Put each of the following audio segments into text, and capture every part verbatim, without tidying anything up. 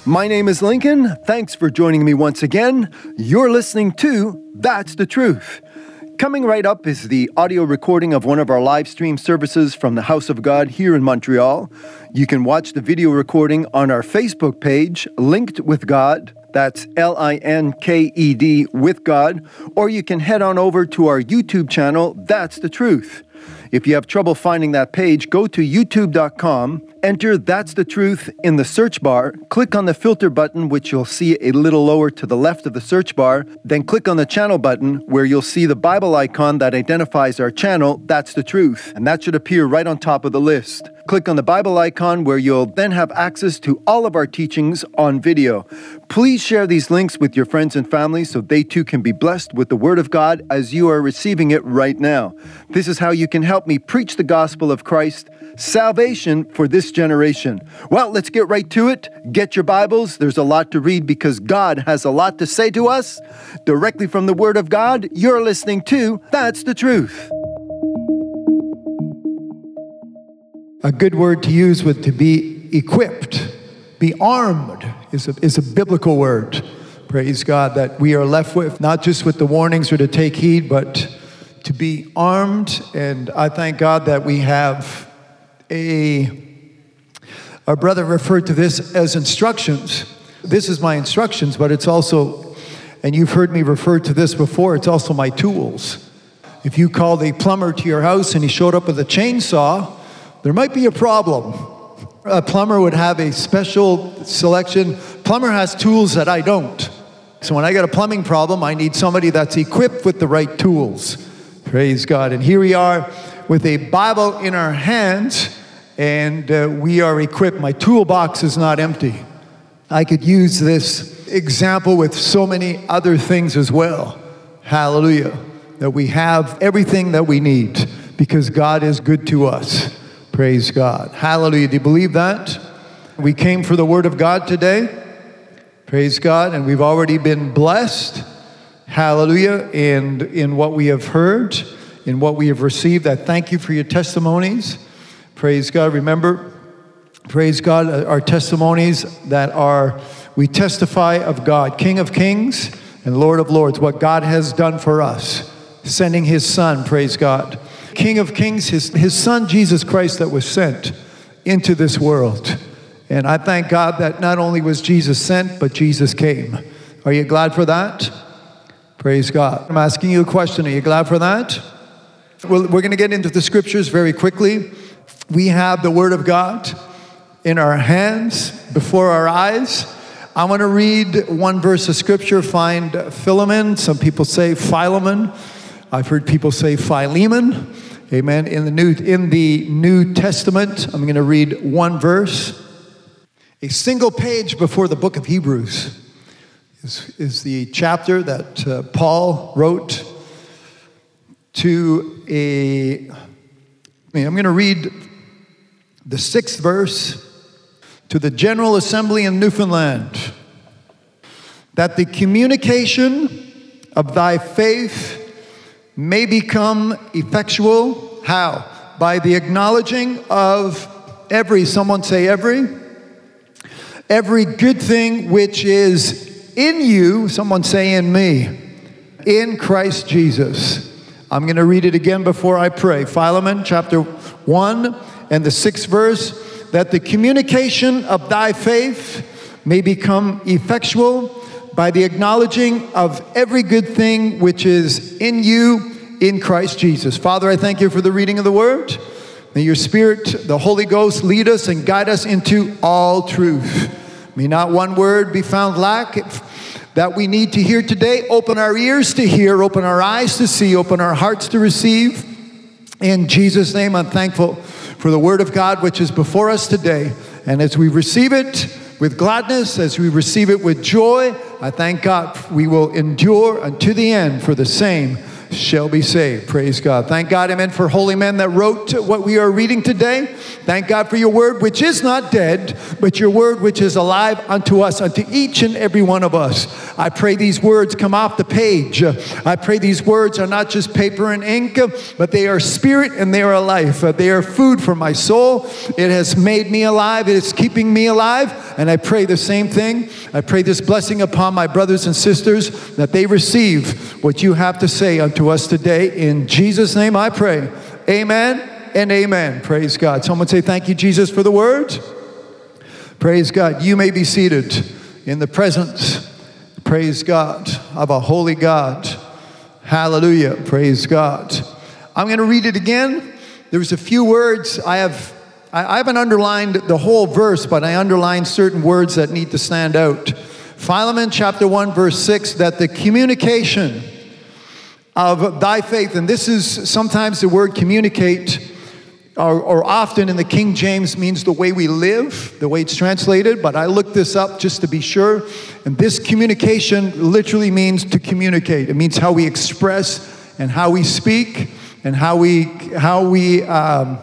My name is Lincoln. Thanks for joining me once again. You're listening to That's the Truth. Coming right up is the audio recording of one of our live stream services from the House of God here in Montreal. You can watch the video recording on our Facebook page, Linked with God. That's L I N K E D with God. Or you can head on over to our YouTube channel, That's the Truth. If you have trouble finding that page, go to youtube dot com, enter That's the Truth in the search bar, click on the filter button, which you'll see a little lower to the left of the search bar, then click on the channel button where you'll see the Bible icon that identifies our channel, That's the Truth, and that should appear right on top of the list. Click on the Bible icon where you'll then have access to all of our teachings on video. Please share these links with your friends and family so they too can be blessed with the Word of God as you are receiving it right now. This is how you can help me preach the gospel of Christ, salvation for this generation. Well, let's get right to it. Get your Bibles. There's a lot to read because God has a lot to say to us. Directly from the Word of God, you're listening to That's the Truth. A good word to use would to be equipped, be armed is a, is a biblical word. Praise God that we are left with, not just with the warnings or to take heed, but to be armed. And I thank God that we have a, our brother referred to this as instructions. This is my instructions, but it's also, and you've heard me refer to this before, it's also my tools. If you called a plumber to your house and he showed up with a chainsaw, there might be a problem. A plumber would have a special selection. Plumber has tools that I don't. So when I got a plumbing problem, I need somebody that's equipped with the right tools. Praise God. And here we are with a Bible in our hands, and uh, we are equipped. My toolbox is not empty. I could use this example with so many other things as well. Hallelujah. That we have everything that we need because God is good to us. Praise God. Hallelujah. Do you believe that? We came for the Word of God today. Praise God. And we've already been blessed. Hallelujah. And in what we have heard, in what we have received, I thank you for your testimonies. Praise God. Remember, praise God, our testimonies that are, we testify of God, King of Kings and Lord of Lords, what God has done for us, sending His Son, praise God. King of Kings, his, his Son, Jesus Christ, that was sent into this world. And I thank God that not only was Jesus sent, but Jesus came. Are you glad for that? Praise God. I'm asking you a question. Are you glad for that? Well, we're going to get into the scriptures very quickly. We have the Word of God in our hands, before our eyes. I want to read one verse of scripture. Find Philemon. Some people say Philemon. I've heard people say Philemon. Amen. In the New in the New Testament, I'm going to read one verse. A single page before the book of Hebrews is, is the chapter that uh, Paul wrote to a... I mean, I'm going to read the sixth verse. To the General Assembly in Newfoundland, that the communication of thy faith may become effectual. How? By the acknowledging of every, someone say every, every good thing which is in you, someone say in me, in Christ Jesus. I'm going to read it again before I pray. Philemon chapter one and the sixth verse, that the communication of thy faith may become effectual by the acknowledging of every good thing which is in you in Christ Jesus. Father, I thank you for the reading of the Word. May your Spirit, the Holy Ghost, lead us and guide us into all truth. May not one word be found lack that we need to hear today. Open our ears to hear, open our eyes to see, open our hearts to receive. In Jesus' name, I'm thankful for the Word of God which is before us today. And as we receive it with gladness, as we receive it with joy, I thank God we will endure unto the end for the same shall be saved. Praise God. Thank God, amen, for holy men that wrote what we are reading today. Thank God for your word, which is not dead, but your word, which is alive unto us, unto each and every one of us. I pray these words come off the page. I pray these words are not just paper and ink, but they are spirit and they are life. They are food for my soul. It has made me alive. It is keeping me alive. And I pray the same thing. I pray this blessing upon my brothers and sisters, that they receive what you have to say unto us today. In Jesus' name I pray. Amen and amen. Praise God. Someone say, thank you, Jesus, for the word. Praise God. You may be seated in the presence, praise God, of a holy God. Hallelujah. Praise God. I'm going to read it again. There's a few words I have I haven't underlined the whole verse, but I underlined certain words that need to stand out. Philemon chapter one, verse six, that the communication of thy faith, and this is sometimes the word communicate, or, or often in the King James means the way we live, the way it's translated, but I looked this up just to be sure, and this communication literally means to communicate. It means how we express and how we speak and how we, how we, um,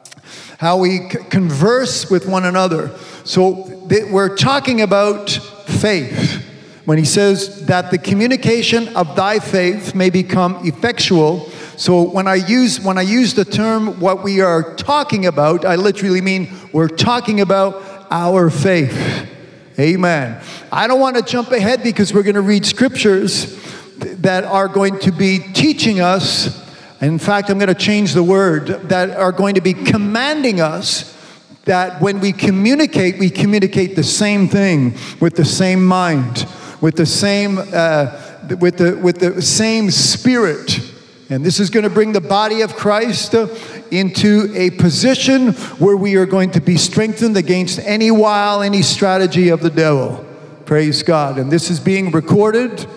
how we converse with one another. So th- we're talking about faith. When he says that the communication of thy faith may become effectual. So when I use when I use the term what we are talking about, I literally mean we're talking about our faith. Amen. I don't want to jump ahead because we're going to read scriptures that are going to be teaching us. In fact, I'm going to change the word, that are going to be commanding us that when we communicate, we communicate the same thing with the same mind, with the same uh, with the with the same spirit. And this is going to bring the body of Christ into a position where we are going to be strengthened against any wile, any strategy of the devil. Praise God. And this is being recorded.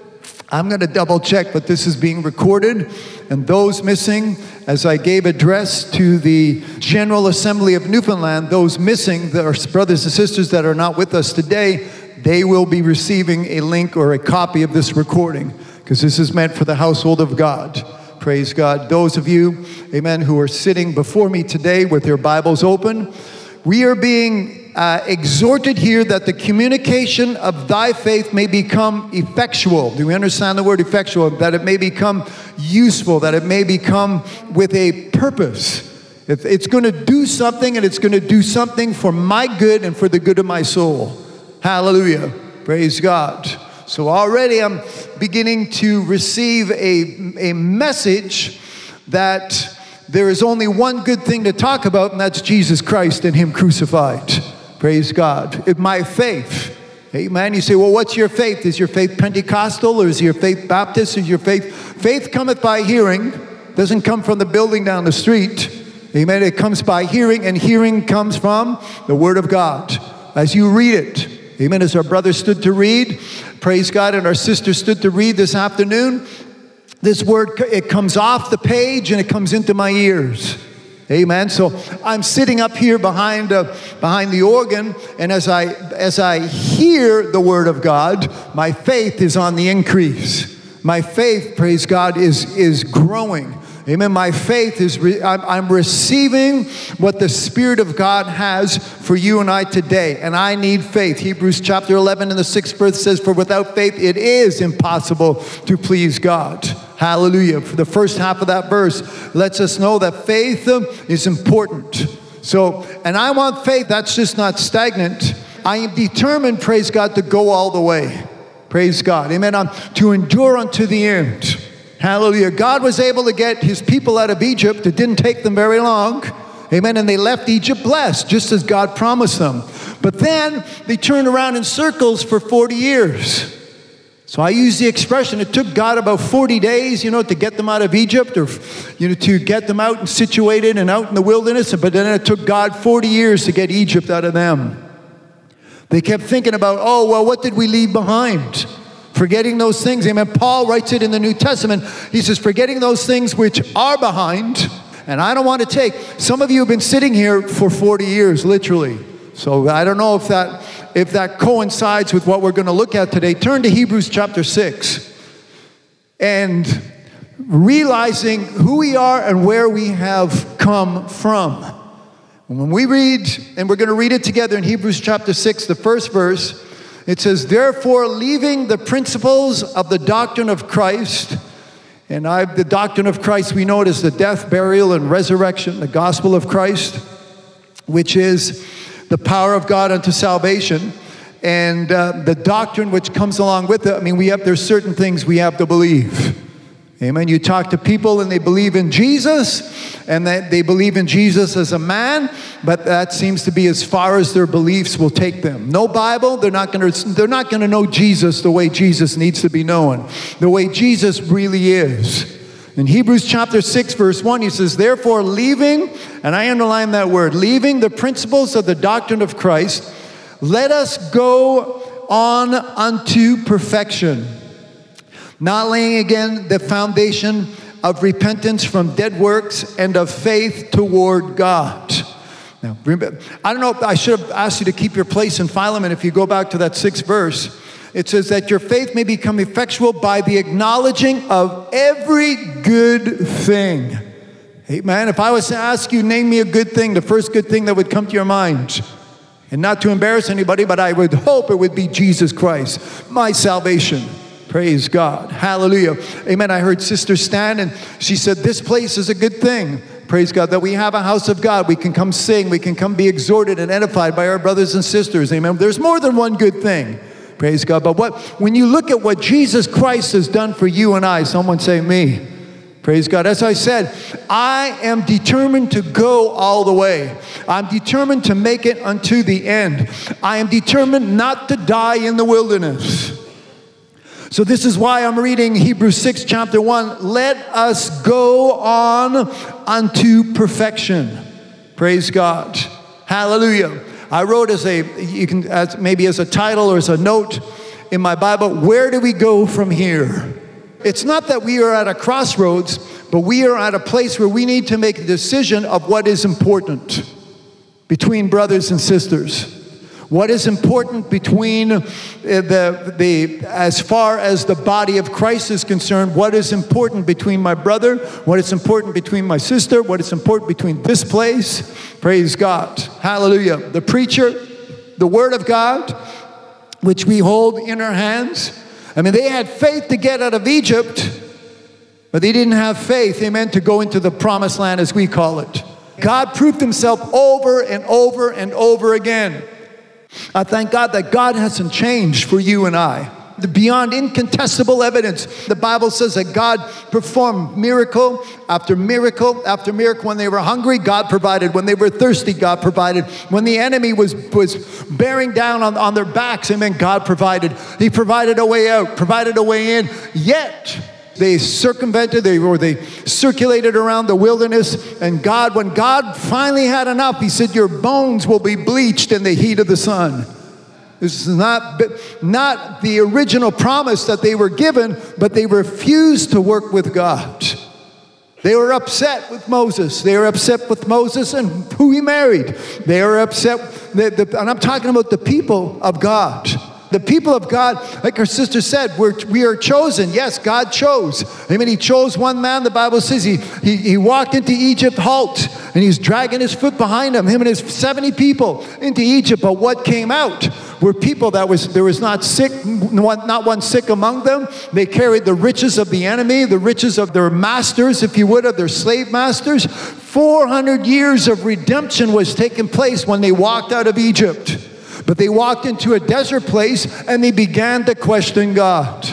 I'm going to double check, but this is being recorded. And those missing, as I gave address to the General Assembly of Newfoundland, those missing, our brothers and sisters that are not with us today, they will be receiving a link or a copy of this recording, because this is meant for the household of God. Praise God. Those of you, amen, who are sitting before me today with your Bibles open, we are being Uh, exhorted here that the communication of thy faith may become effectual. Do we understand the word effectual? That it may become useful, that it may become with a purpose. If it's going to do something, and it's going to do something for my good and for the good of my soul. Hallelujah. Praise God. So already I'm beginning to receive a, a message that there is only one good thing to talk about, and that's Jesus Christ and Him crucified. Praise God. If my faith, amen. You say, well, what's your faith? Is your faith Pentecostal, or is your faith Baptist? Is your faith? Faith cometh by hearing. Doesn't come from the building down the street. Amen. It comes by hearing, and hearing comes from the Word of God. As you read it. Amen. As our brother stood to read, praise God, and our sister stood to read this afternoon, this word, it comes off the page and it comes into my ears. Amen. So I'm sitting up here behind uh, behind the organ, and as I as I hear the word of God, my faith is on the increase. My faith, praise God, is is growing. Amen. My faith is re- I'm, I'm receiving what the Spirit of God has for you and I today, and I need faith. Hebrews chapter eleven and the sixth verse says, "For without faith it is impossible to please God." Hallelujah. For the first half of that verse lets us know that faith is important. So, and I want faith that's just not stagnant. I am determined, praise God, to go all the way. Praise God. Amen. I'm to endure unto the end. Hallelujah. God was able to get His people out of Egypt. It didn't take them very long. Amen. And they left Egypt blessed, just as God promised them. But then they turned around in circles for forty years. So I use the expression, it took God about forty days, you know, to get them out of Egypt, or, you know, to get them out and situated and out in the wilderness. But then it took God forty years to get Egypt out of them. They kept thinking about, oh, well, what did we leave behind? Forgetting those things. Amen. Paul writes it in the New Testament. He says, forgetting those things which are behind. And I don't want to take, some of you have been sitting here for forty years, literally. So I don't know if that if that coincides with what we're going to look at today. Turn to Hebrews chapter six. And realizing who we are and where we have come from. When we read, and we're going to read it together in Hebrews chapter six, the first verse, it says, therefore, leaving the principles of the doctrine of Christ, and I, the doctrine of Christ, we know it as the death, burial, and resurrection, the gospel of Christ, which is the power of God unto salvation, and uh, the doctrine which comes along with it. I mean, we have, there's certain things we have to believe. Amen. You talk to people and they believe in Jesus, and that they believe in Jesus as a man, but that seems to be as far as their beliefs will take them. No Bible, they're not going to they're not going to know Jesus the way Jesus needs to be known, the way Jesus really is. In Hebrews chapter six, verse one, he says, therefore, leaving, and I underline that word, leaving the principles of the doctrine of Christ, let us go on unto perfection, not laying again the foundation of repentance from dead works and of faith toward God. Now, I don't know if I should have asked you to keep your place in Philemon. If you go back to that sixth verse, it says that your faith may become effectual by the acknowledging of every good thing. Amen. If I was to ask you, name me a good thing, the first good thing that would come to your mind, and not to embarrass anybody, but I would hope it would be Jesus Christ, my salvation. Praise God. Hallelujah. Amen. I heard Sister Stan, and she said, this place is a good thing. Praise God, that we have a house of God. We can come sing. We can come be exhorted and edified by our brothers and sisters. Amen. There's more than one good thing. Praise God. But what, when you look at what Jesus Christ has done for you and I, someone say me. Praise God. As I said, I am determined to go all the way. I'm determined to make it unto the end. I am determined not to die in the wilderness. So this is why I'm reading Hebrews six, chapter one. Let us go on unto perfection. Praise God. Hallelujah. I wrote as a, you can, as maybe as a title or as a note in my Bible, where do we go from here? It's not that we are at a crossroads, but we are at a place where we need to make a decision of what is important between brothers and sisters. What is important between the, the, as far as the body of Christ is concerned, what is important between my brother, what is important between my sister, what is important between this place. Praise God. Hallelujah. The preacher, the word of God, which we hold in our hands. I mean, they had faith to get out of Egypt, but they didn't have faith, amen, to go into the promised land as we call it. God proved himself over and over and over again. I thank God that God hasn't changed for you and I. Beyond incontestable evidence, the Bible says that God performed miracle after miracle after miracle. When they were hungry, God provided. When they were thirsty, God provided. When the enemy was, was bearing down on, on their backs, amen, God provided. He provided a way out, provided a way in. Yet, they circumvented, they, or they circulated around the wilderness, and God, when God finally had enough, he said, your bones will be bleached in the heat of the sun. This is not, not the original promise that they were given, but they refused to work with God. They were upset with Moses. They were upset with Moses and who he married. They were upset, the, the, and I'm talking about the people of God. The people of God, like our sister said, we're, we are chosen. Yes, God chose. I mean, he chose one man. The Bible says he, he, he walked into Egypt, halt, and he's dragging his foot behind him, him and his seventy people into Egypt. But what came out were people that was, there was not sick, not one sick among them. They carried the riches of the enemy, the riches of their masters, if you would, of their slave masters. four hundred years of redemption was taking place when they walked out of Egypt. But they walked into a desert place and they began to question God.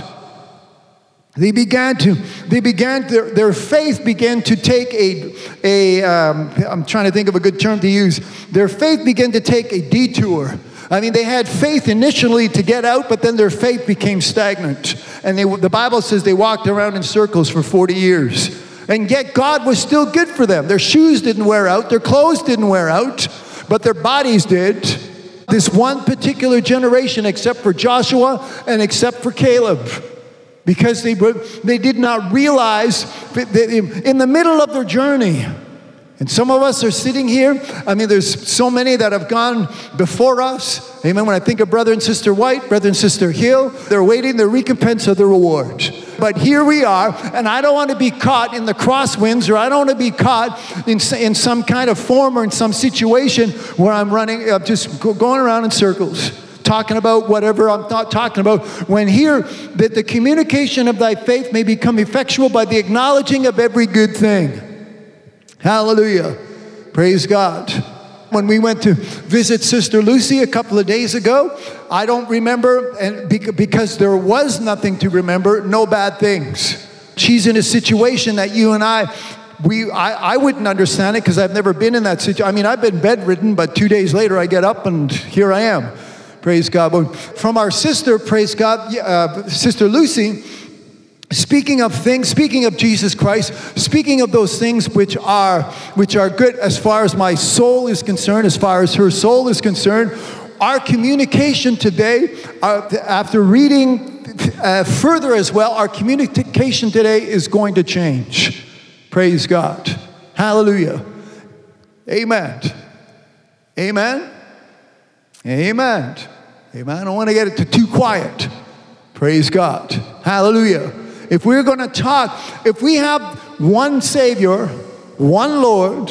They began to, they began, their, their faith began to take a, a um, I'm trying to think of a good term to use. Their faith began to take a detour. I mean, they had faith initially to get out, but then their faith became stagnant. And they, the Bible says they walked around in circles for forty years. And yet God was still good for them. Their shoes didn't wear out, their clothes didn't wear out, but their bodies did. This one particular generation, except for Joshua and except for Caleb, because they were, they did not realize that in the middle of their journey. And some of us are sitting here. I mean, there's so many that have gone before us. Amen. When I think of brother and sister White, brother and sister Hill, they're waiting the recompense of the reward. But here we are, and I don't want to be caught in the crosswinds, or I don't want to be caught in, in some kind of form or in some situation where I'm running, uh, just go, going around in circles, talking about whatever I'm not talking about. When here, that the communication of thy faith may become effectual by the acknowledging of every good thing. Hallelujah. Praise God. When we went to visit Sister Lucy a couple of days ago, I don't remember, and because there was nothing to remember, no bad things. She's in a situation that you and I, we, I, I wouldn't understand it because I've never been in that situation. I mean, I've been bedridden, but two days later I get up and here I am. Praise God. But from our sister, praise God, uh, Sister Lucy, speaking of things, speaking of Jesus Christ, speaking of those things which are which are good as far as my soul is concerned, as far as her soul is concerned, our communication today, uh, after reading uh, further as well, our communication today is going to change. Praise God. Hallelujah. Amen. Amen. Amen. Amen. I don't want to get it too quiet. Praise God. Hallelujah. If we're going to talk, if we have one Savior, one Lord,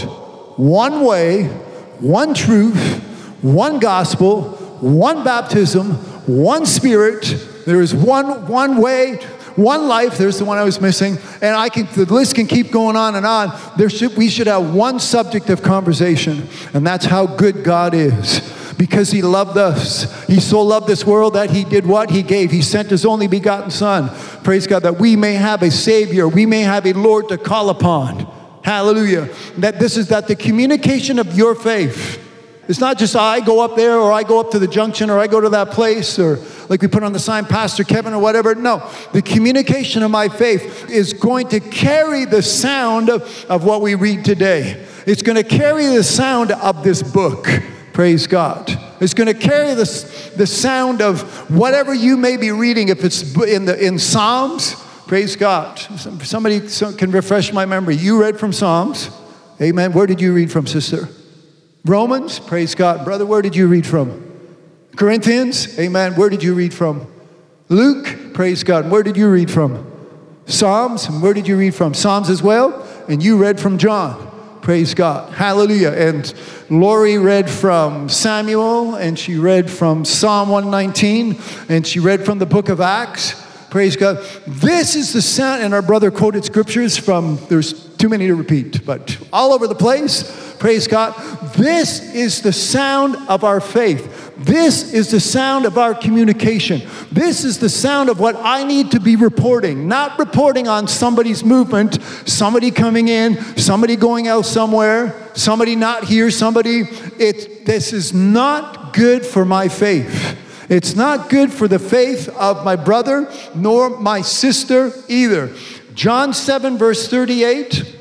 one way, one truth, one gospel, one baptism, one Spirit, there is one one way, one life. There's the one I was missing, and I can. The list can keep going on and on. There should we should have one subject of conversation, and that's how good God is. Because he loved us. He so loved this world that he did what? He gave. He sent his only begotten Son. Praise God, that we may have a Savior. We may have a Lord to call upon. Hallelujah. That this is that the communication of your faith. It's not just I go up there, or I go up to the junction, or I go to that place, or like we put on the sign, Pastor Kevin, or whatever. No, the communication of my faith is going to carry the sound of, of what we read today. It's going to carry the sound of this book. Praise God. It's going to carry the, the sound of whatever you may be reading. If it's in the in Psalms, praise God. Somebody can refresh my memory. You read from Psalms. Amen. Where did you read from, sister? Romans. Praise God. Brother, where did you read from? Corinthians. Amen. Where did you read from? Luke. Praise God. Where did you read from? Psalms. And where did you read from? Psalms as well. And you read from John. Praise God. Hallelujah. And Lori read from Samuel, and she read from Psalm one nineteen, and she read from the book of Acts. Praise God. This is the sound, and our brother quoted scriptures from, there's too many to repeat, but all over the place. Praise God. This is the sound of our faith. This is the sound of our communication. This is the sound of what I need to be reporting. Not reporting on somebody's movement, somebody coming in, somebody going out somewhere, somebody not here, somebody. It, this is not good for my faith. It's not good for the faith of my brother nor my sister either. John seven verse thirty-eight.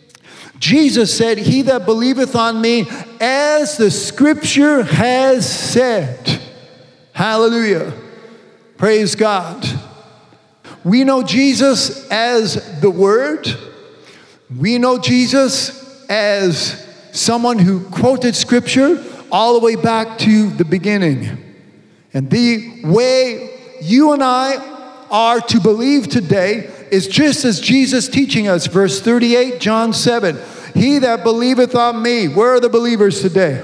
Jesus said, he that believeth on me, as the scripture has said. Hallelujah. Praise God. We know Jesus as the Word. We know Jesus as someone who quoted scripture all the way back to the beginning. And the way you and I are to believe today is just as Jesus teaching us. Verse thirty-eight, John seven. He that believeth on me. Where are the believers today?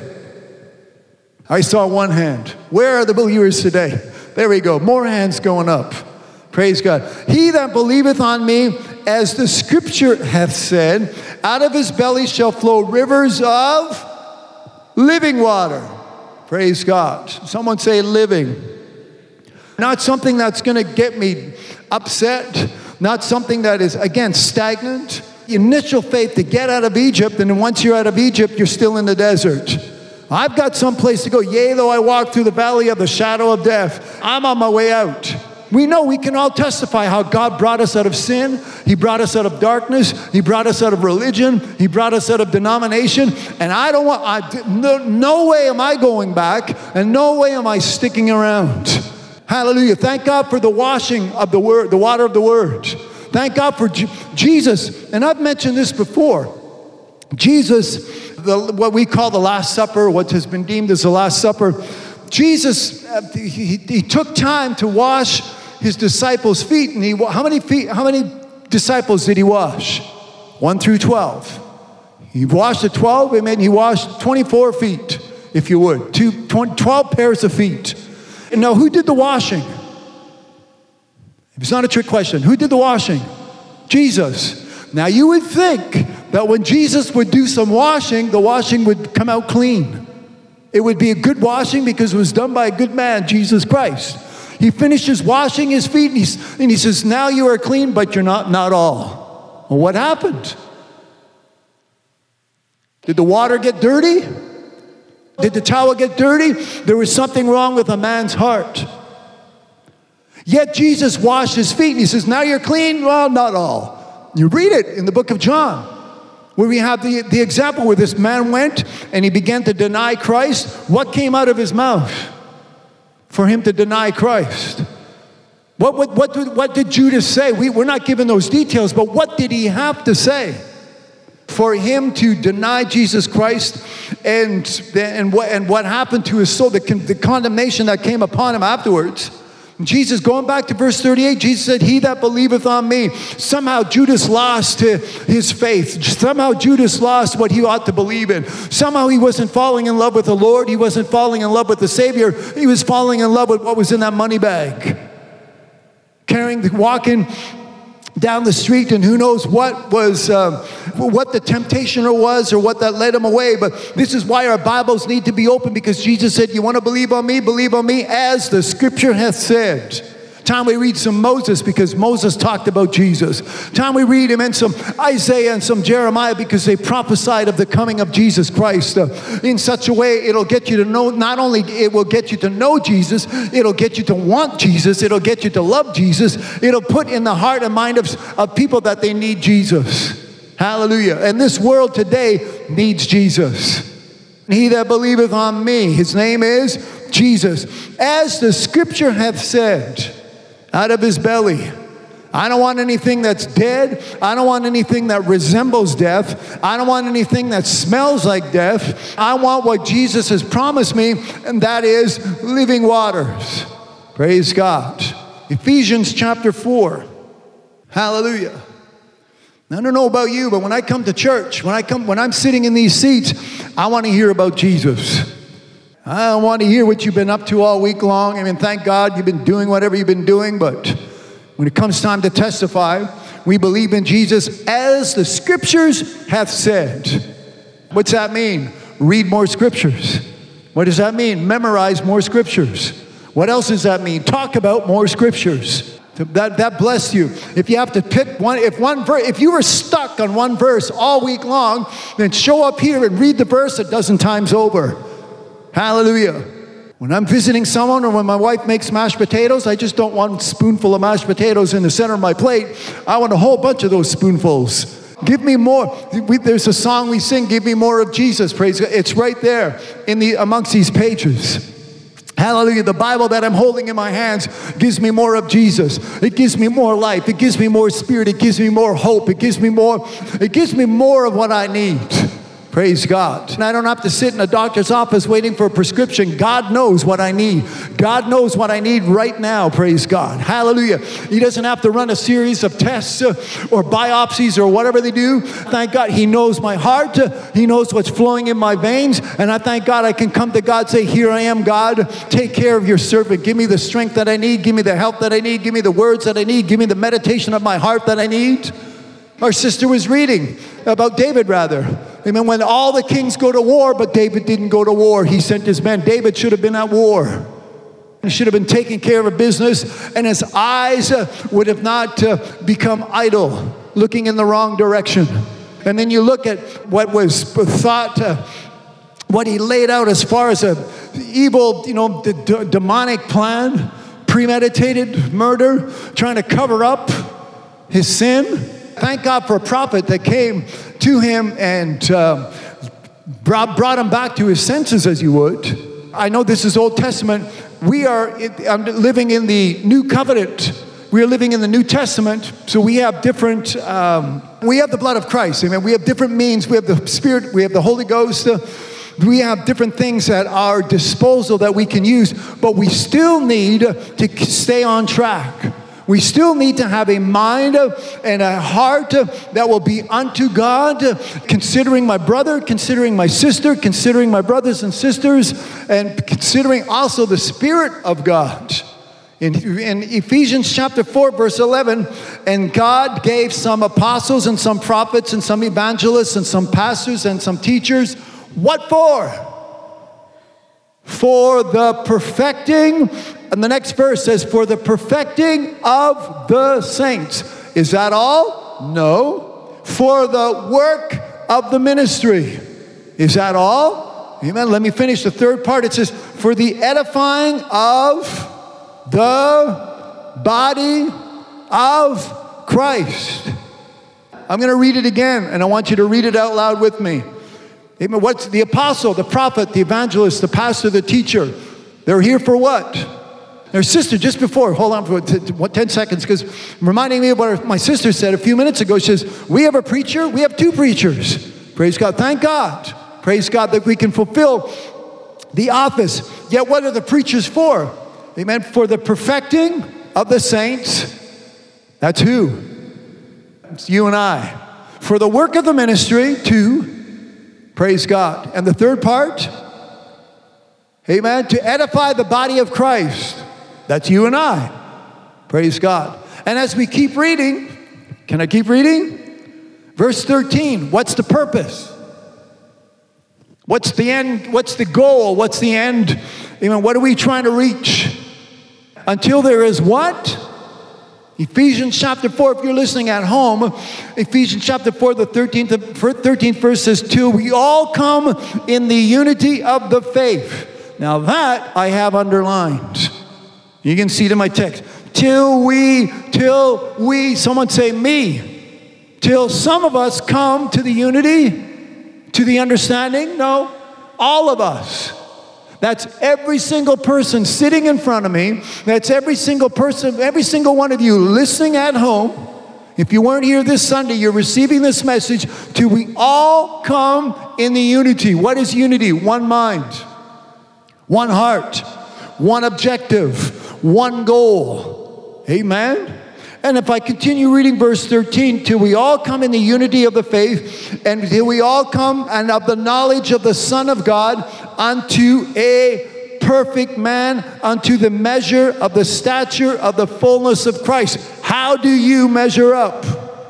I saw one hand. Where are the believers today? There we go. More hands going up. Praise God. He that believeth on me, as the scripture hath said, out of his belly shall flow rivers of living water. Praise God. Someone say living. Not something that's going to get me upset. Not something that is, again, stagnant. Initial faith to get out of Egypt, and then once you're out of Egypt, you're still in the desert. I've got some place to go. Yea, though I walk through the valley of the shadow of death, I'm on my way out. We know, we can all testify how God brought us out of sin. He brought us out of darkness. He brought us out of religion. He brought us out of denomination. And I don't want, I, no, no way am I going back, and no way am I sticking around. Hallelujah. Thank God for the washing of the word, the water of the word. Thank God for J- Jesus. And I've mentioned this before. Jesus, the, what we call the Last Supper, what has been deemed as the Last Supper. Jesus, uh, he, he took time to wash his disciples' feet, and he, how many feet, how many disciples did he wash? one through twelve. He washed the twelve, and then he washed twenty-four feet, if you would. Two, twenty, twelve pairs of feet. And now, who did the washing? It's not a trick question. Who did the washing? Jesus. Now, you would think that when Jesus would do some washing, the washing would come out clean. It would be a good washing because it was done by a good man, Jesus Christ. He finishes washing his feet, and, he's, and he says, now you are clean, but you're not, not all. Well, what happened? Did the water get dirty? Did the towel get dirty? There was something wrong with a man's heart. Yet Jesus washed his feet, and he says, now you're clean? Well, not all. You read it in the book of John, where we have the, the example where this man went and he began to deny Christ. What came out of his mouth for him to deny Christ? What, what, what, did, what did Judas say? We, we're not given those details, but what did he have to say for him to deny Jesus Christ? And, and, what, and what happened to his soul, the, the condemnation that came upon him afterwards. Jesus, going back to verse thirty-eight, Jesus said, he that believeth on me. Somehow Judas lost his faith. Somehow Judas lost what he ought to believe in. Somehow he wasn't falling in love with the Lord. He wasn't falling in love with the Savior. He was falling in love with what was in that money bag. Carrying, the, walking down the street, and who knows what was, um, what the temptation was or what that led him away. But this is why our Bibles need to be open, because Jesus said, you want to believe on me? Believe on me as the scripture hath said. Time we read some Moses, because Moses talked about Jesus. Time we read him in some Isaiah and some Jeremiah, because they prophesied of the coming of Jesus Christ uh, in such a way it'll get you to know, not only it will get you to know Jesus, it'll get you to want Jesus, it'll get you to love Jesus, it'll put in the heart and mind of, of people that they need Jesus. Hallelujah. And this world today needs Jesus. He that believeth on me, his name is Jesus. As the scripture hath said, out of his belly. I don't want anything that's dead. I don't want anything that resembles death. I don't want anything that smells like death. I want what Jesus has promised me, and that is living waters. Praise God. Ephesians chapter four. Hallelujah. I don't know about you, but when I come to church, when I come, when I'm sitting in these seats, I want to hear about Jesus. I don't want to hear what you've been up to all week long. I mean, thank God you've been doing whatever you've been doing, but when it comes time to testify, we believe in Jesus as the scriptures hath said. What's that mean? Read more scriptures. What does that mean? Memorize more scriptures. What else does that mean? Talk about more scriptures. That, that bless you. If you have to pick one, if one verse, if you were stuck on one verse all week long, then show up here and read the verse a dozen times over. Hallelujah. When I'm visiting someone or when my wife makes mashed potatoes, I just don't want a spoonful of mashed potatoes in the center of my plate. I want a whole bunch of those spoonfuls. Give me more. We, there's a song we sing, give me more of Jesus. Praise God. It's right there in the amongst these pages. Hallelujah. The Bible that I'm holding in my hands gives me more of Jesus. It gives me more life. It gives me more spirit. It gives me more hope. It gives me more, it gives me more of what I need. Praise God. And I don't have to sit in a doctor's office waiting for a prescription. God knows what I need. God knows what I need right now. Praise God. Hallelujah. He doesn't have to run a series of tests uh, or biopsies or whatever they do. Thank God he knows my heart. Uh, he knows what's flowing in my veins. And I thank God I can come to God and say, here I am, God. Take care of your servant. Give me the strength that I need. Give me the help that I need. Give me the words that I need. Give me the meditation of my heart that I need. Our sister was reading about David, rather. Amen. When all the kings go to war, but David didn't go to war. He sent his men. David should have been at war. He should have been taking care of a business, and his eyes uh, would have not uh, become idle, looking in the wrong direction. And then you look at what was thought, uh, what he laid out as far as a evil, you know, the d- demonic plan, premeditated murder, trying to cover up his sin. Thank God for a prophet that came to him and uh, brought, brought him back to his senses, as you would. I know this is Old Testament. We are living in the New Covenant. We are living in the New Testament, so we have different, um, we have the blood of Christ. Amen. We have different means. We have the Spirit. We have the Holy Ghost. Uh, We have different things at our disposal that we can use, but we still need to stay on track. We still need to have a mind and a heart that will be unto God, considering my brother, considering my sister, considering my brothers and sisters, and considering also the Spirit of God. In, in Ephesians chapter four, verse eleven, and God gave some apostles and some prophets and some evangelists and some pastors and some teachers. What for? For the perfecting, and the next verse says, for the perfecting of the saints. Is that all? No. For the work of the ministry. Is that all? Amen. Let me finish the third part. It says, for the edifying of the body of Christ. I'm going to read it again, and I want you to read it out loud with me. Amen. What's the apostle, the prophet, the evangelist, the pastor, the teacher? They're here for what? Their sister, just before, hold on for ten seconds, because reminding me of what my sister said a few minutes ago. She says, we have a preacher, we have two preachers. Praise God. Thank God. Praise God that we can fulfill the office. Yet what are the preachers for? Amen. For the perfecting of the saints. That's who? It's you and I. For the work of the ministry, two. Praise God. And the third part? Amen. To edify the body of Christ. That's you and I. Praise God. And as we keep reading, can I keep reading? Verse thirteen, what's the purpose? What's the end? What's the goal? What's the end? Amen. What are we trying to reach? Until there is what? Ephesians chapter four, if you're listening at home, Ephesians chapter four, the thirteenth, thirteenth verse says, till we all come in the unity of the faith. Now that I have underlined. You can see it in my text. Till we, till we, someone say me. Till some of us come to the unity, to the understanding. No, all of us. That's every single person sitting in front of me. That's every single person, every single one of you listening at home. If you weren't here this Sunday, you're receiving this message. Till we all come in the unity. What is unity? One mind, one heart, one objective, one goal. Amen. And if I continue reading verse thirteen, till we all come in the unity of the faith, and till we all come and of the knowledge of the Son of God, unto a perfect man, unto the measure of the stature of the fullness of Christ. How do you measure up?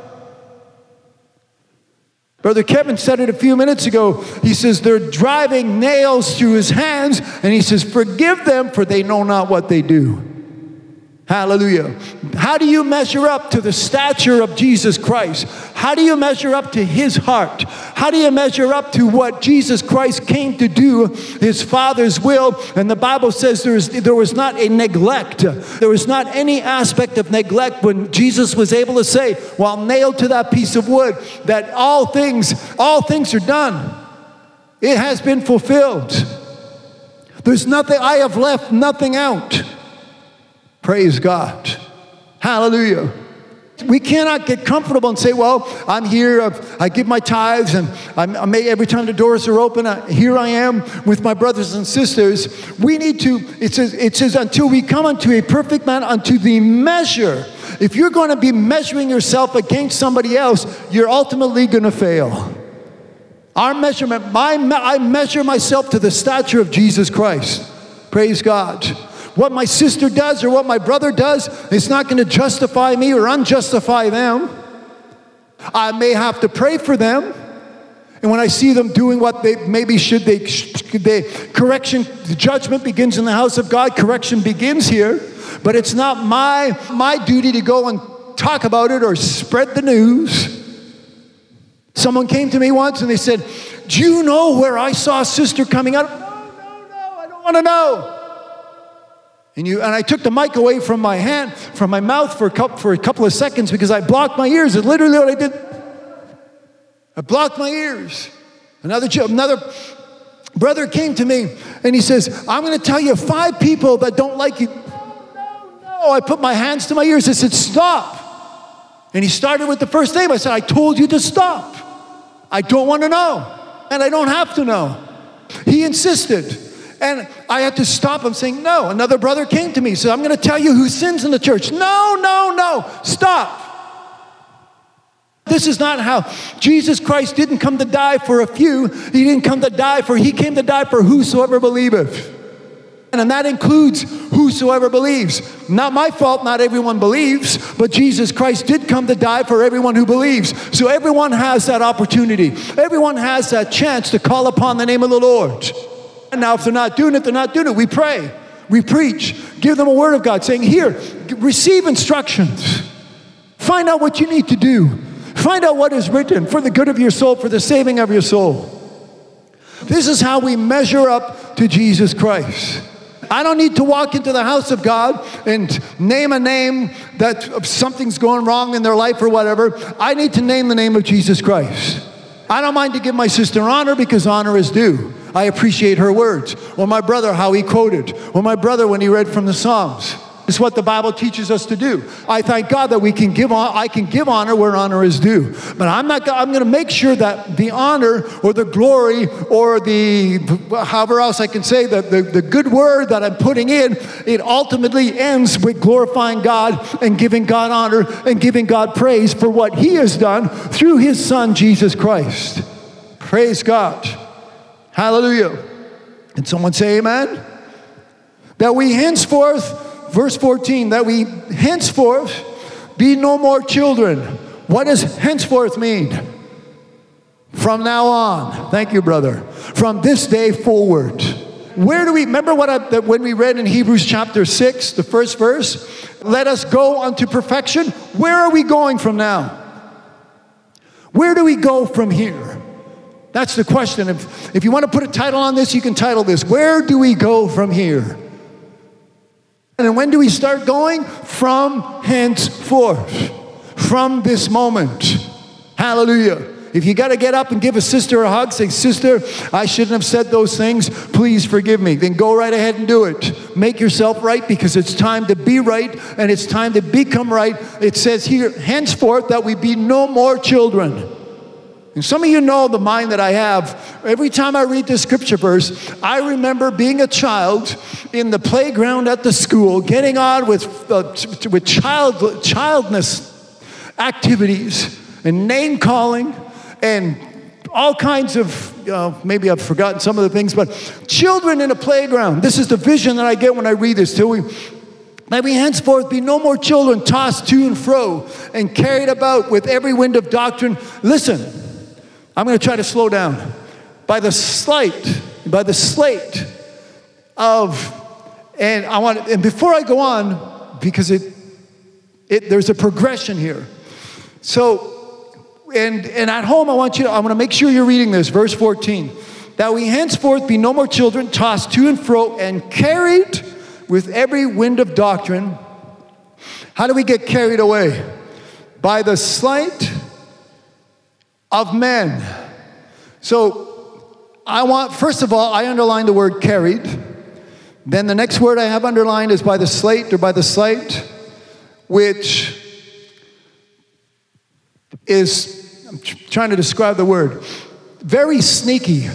Brother Kevin said it a few minutes ago. He says they're driving nails through his hands, and he says, forgive them, for they know not what they do. Hallelujah. How do you measure up to the stature of Jesus Christ? How do you measure up to his heart? How do you measure up to what Jesus Christ came to do, his Father's will? And the Bible says there, is, there was not a neglect. There was not any aspect of neglect when Jesus was able to say, while nailed to that piece of wood, that all things, all things are done. It has been fulfilled. There's nothing, I have left nothing out. Praise God. Hallelujah. We cannot get comfortable and say, well, I'm here, I give my tithes, and I'm, I may, every time the doors are open, I, here I am with my brothers and sisters. We need to, it says, it says, until we come unto a perfect man, unto the measure. If you're going to be measuring yourself against somebody else, you're ultimately going to fail. Our measurement, my, I measure myself to the stature of Jesus Christ. Praise God. What my sister does or what my brother does, it's not going to justify me or unjustify them. I may have to pray for them. And when I see them doing what they maybe should, they, they correction, the judgment begins in the house of God. Correction begins here. But it's not my, my duty to go and talk about it or spread the news. Someone came to me once and they said, do you know where I saw a sister coming out? No, no, no, I don't want to know. And, you, and I took the mic away from my hand, from my mouth for a, couple, for a couple of seconds because I blocked my ears. It's literally what I did. I blocked my ears. Another, another brother came to me and he says, I'm going to tell you five people that don't like you. No, no, no. I put my hands to my ears. I said, stop. And he started with the first name. I said, I told you to stop. I don't want to know. And I don't have to know. He insisted. And I had to stop him saying, no. Another brother came to me, said, I'm going to tell you who sins in the church. No, no, no, stop. This is not how Jesus Christ didn't come to die for a few. He didn't come to die for, he came to die for whosoever believeth. And that includes whosoever believes. Not my fault, not everyone believes, but Jesus Christ did come to die for everyone who believes. So everyone has that opportunity. Everyone has that chance to call upon the name of the Lord. And now if they're not doing it, they're not doing it. We pray, we preach, give them a word of God saying, here, receive instructions. Find out what you need to do. Find out what is written for the good of your soul, for the saving of your soul. This is how we measure up to Jesus Christ. I don't need to walk into the house of God and name a name that something's going wrong in their life or whatever. I need to name the name of Jesus Christ. I don't mind to give my sister honor because honor is due. I appreciate her words. Or my brother, how he quoted. Or my brother when he read from the Psalms. It's what the Bible teaches us to do. I thank God that we can give on, I can give honor where honor is due. But I'm not. I'm going to make sure that the honor or the glory or the however else I can say that the, the good word that I'm putting in, it ultimately ends with glorifying God and giving God honor and giving God praise for what He has done through His Son Jesus Christ. Praise God. Hallelujah. And someone say amen. That we henceforth. Verse fourteen, that we henceforth be no more children. What does henceforth mean? From now on. Thank you, brother. From this day forward. Where do we, remember what I, that when we read in Hebrews chapter six, the first verse? Let us go unto perfection. Where are we going from now? Where do we go from here? That's the question. If, if you want to put a title on this, you can title this, Where do we go from here? And when do we start going? From henceforth. From this moment. Hallelujah. If you got to get up and give a sister a hug, say, sister, I shouldn't have said those things. Please forgive me. Then go right ahead and do it. Make yourself right because it's time to be right and it's time to become right. It says here, henceforth, that we be no more children. And some of you know the mind that I have. Every time I read this scripture verse, I remember being a child in the playground at the school, getting on with, uh, with child, childness activities and name calling and all kinds of, uh, maybe I've forgotten some of the things, but children in a playground. This is the vision that I get when I read this. Till we, that we henceforth be no more children tossed to and fro and carried about with every wind of doctrine. Listen. I'm going to try to slow down. By the sleight, by the slate of, and I want, and before I go on, because it, it, there's a progression here. So, and and at home, I want you to, I want to make sure you're reading this, verse fourteen. That we henceforth be no more children, tossed to and fro, and carried with every wind of doctrine. How do we get carried away? By the sleight of men. So I want, first of all, I underline the word carried. Then the next word I have underlined is by the slate or by the sleight, which is, I'm trying to describe the word, very sneaky.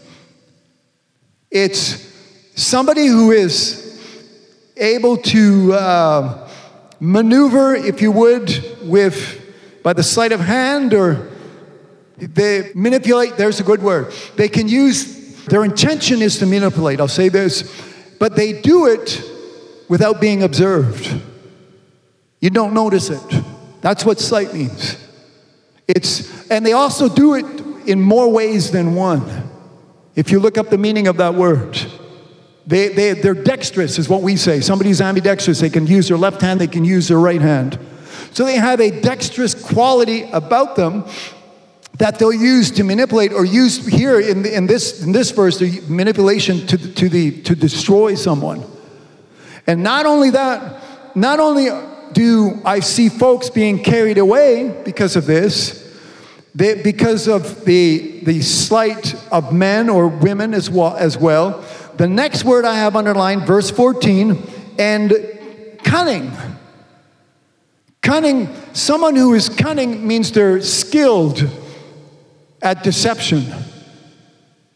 It's somebody who is able to uh, maneuver, if you would, with by the sleight of hand, or they manipulate, there's a good word. They can use, their intention is to manipulate, I'll say this, but they do it without being observed. You don't notice it. That's what sleight means. It's, and they also do it in more ways than one. If you look up the meaning of that word, they, they, they're dexterous is what we say. Somebody's ambidextrous. They can use their left hand, they can use their right hand. So they have a dexterous quality about them that they'll use to manipulate, or use here in, the, in this in this verse, the manipulation to to the to destroy someone. And not only that, not only do I see folks being carried away because of this, they, because of the the sleight of men or women as well as well. The next word I have underlined, verse fourteen, and cunning. Cunning, someone who is cunning means they're skilled at deception.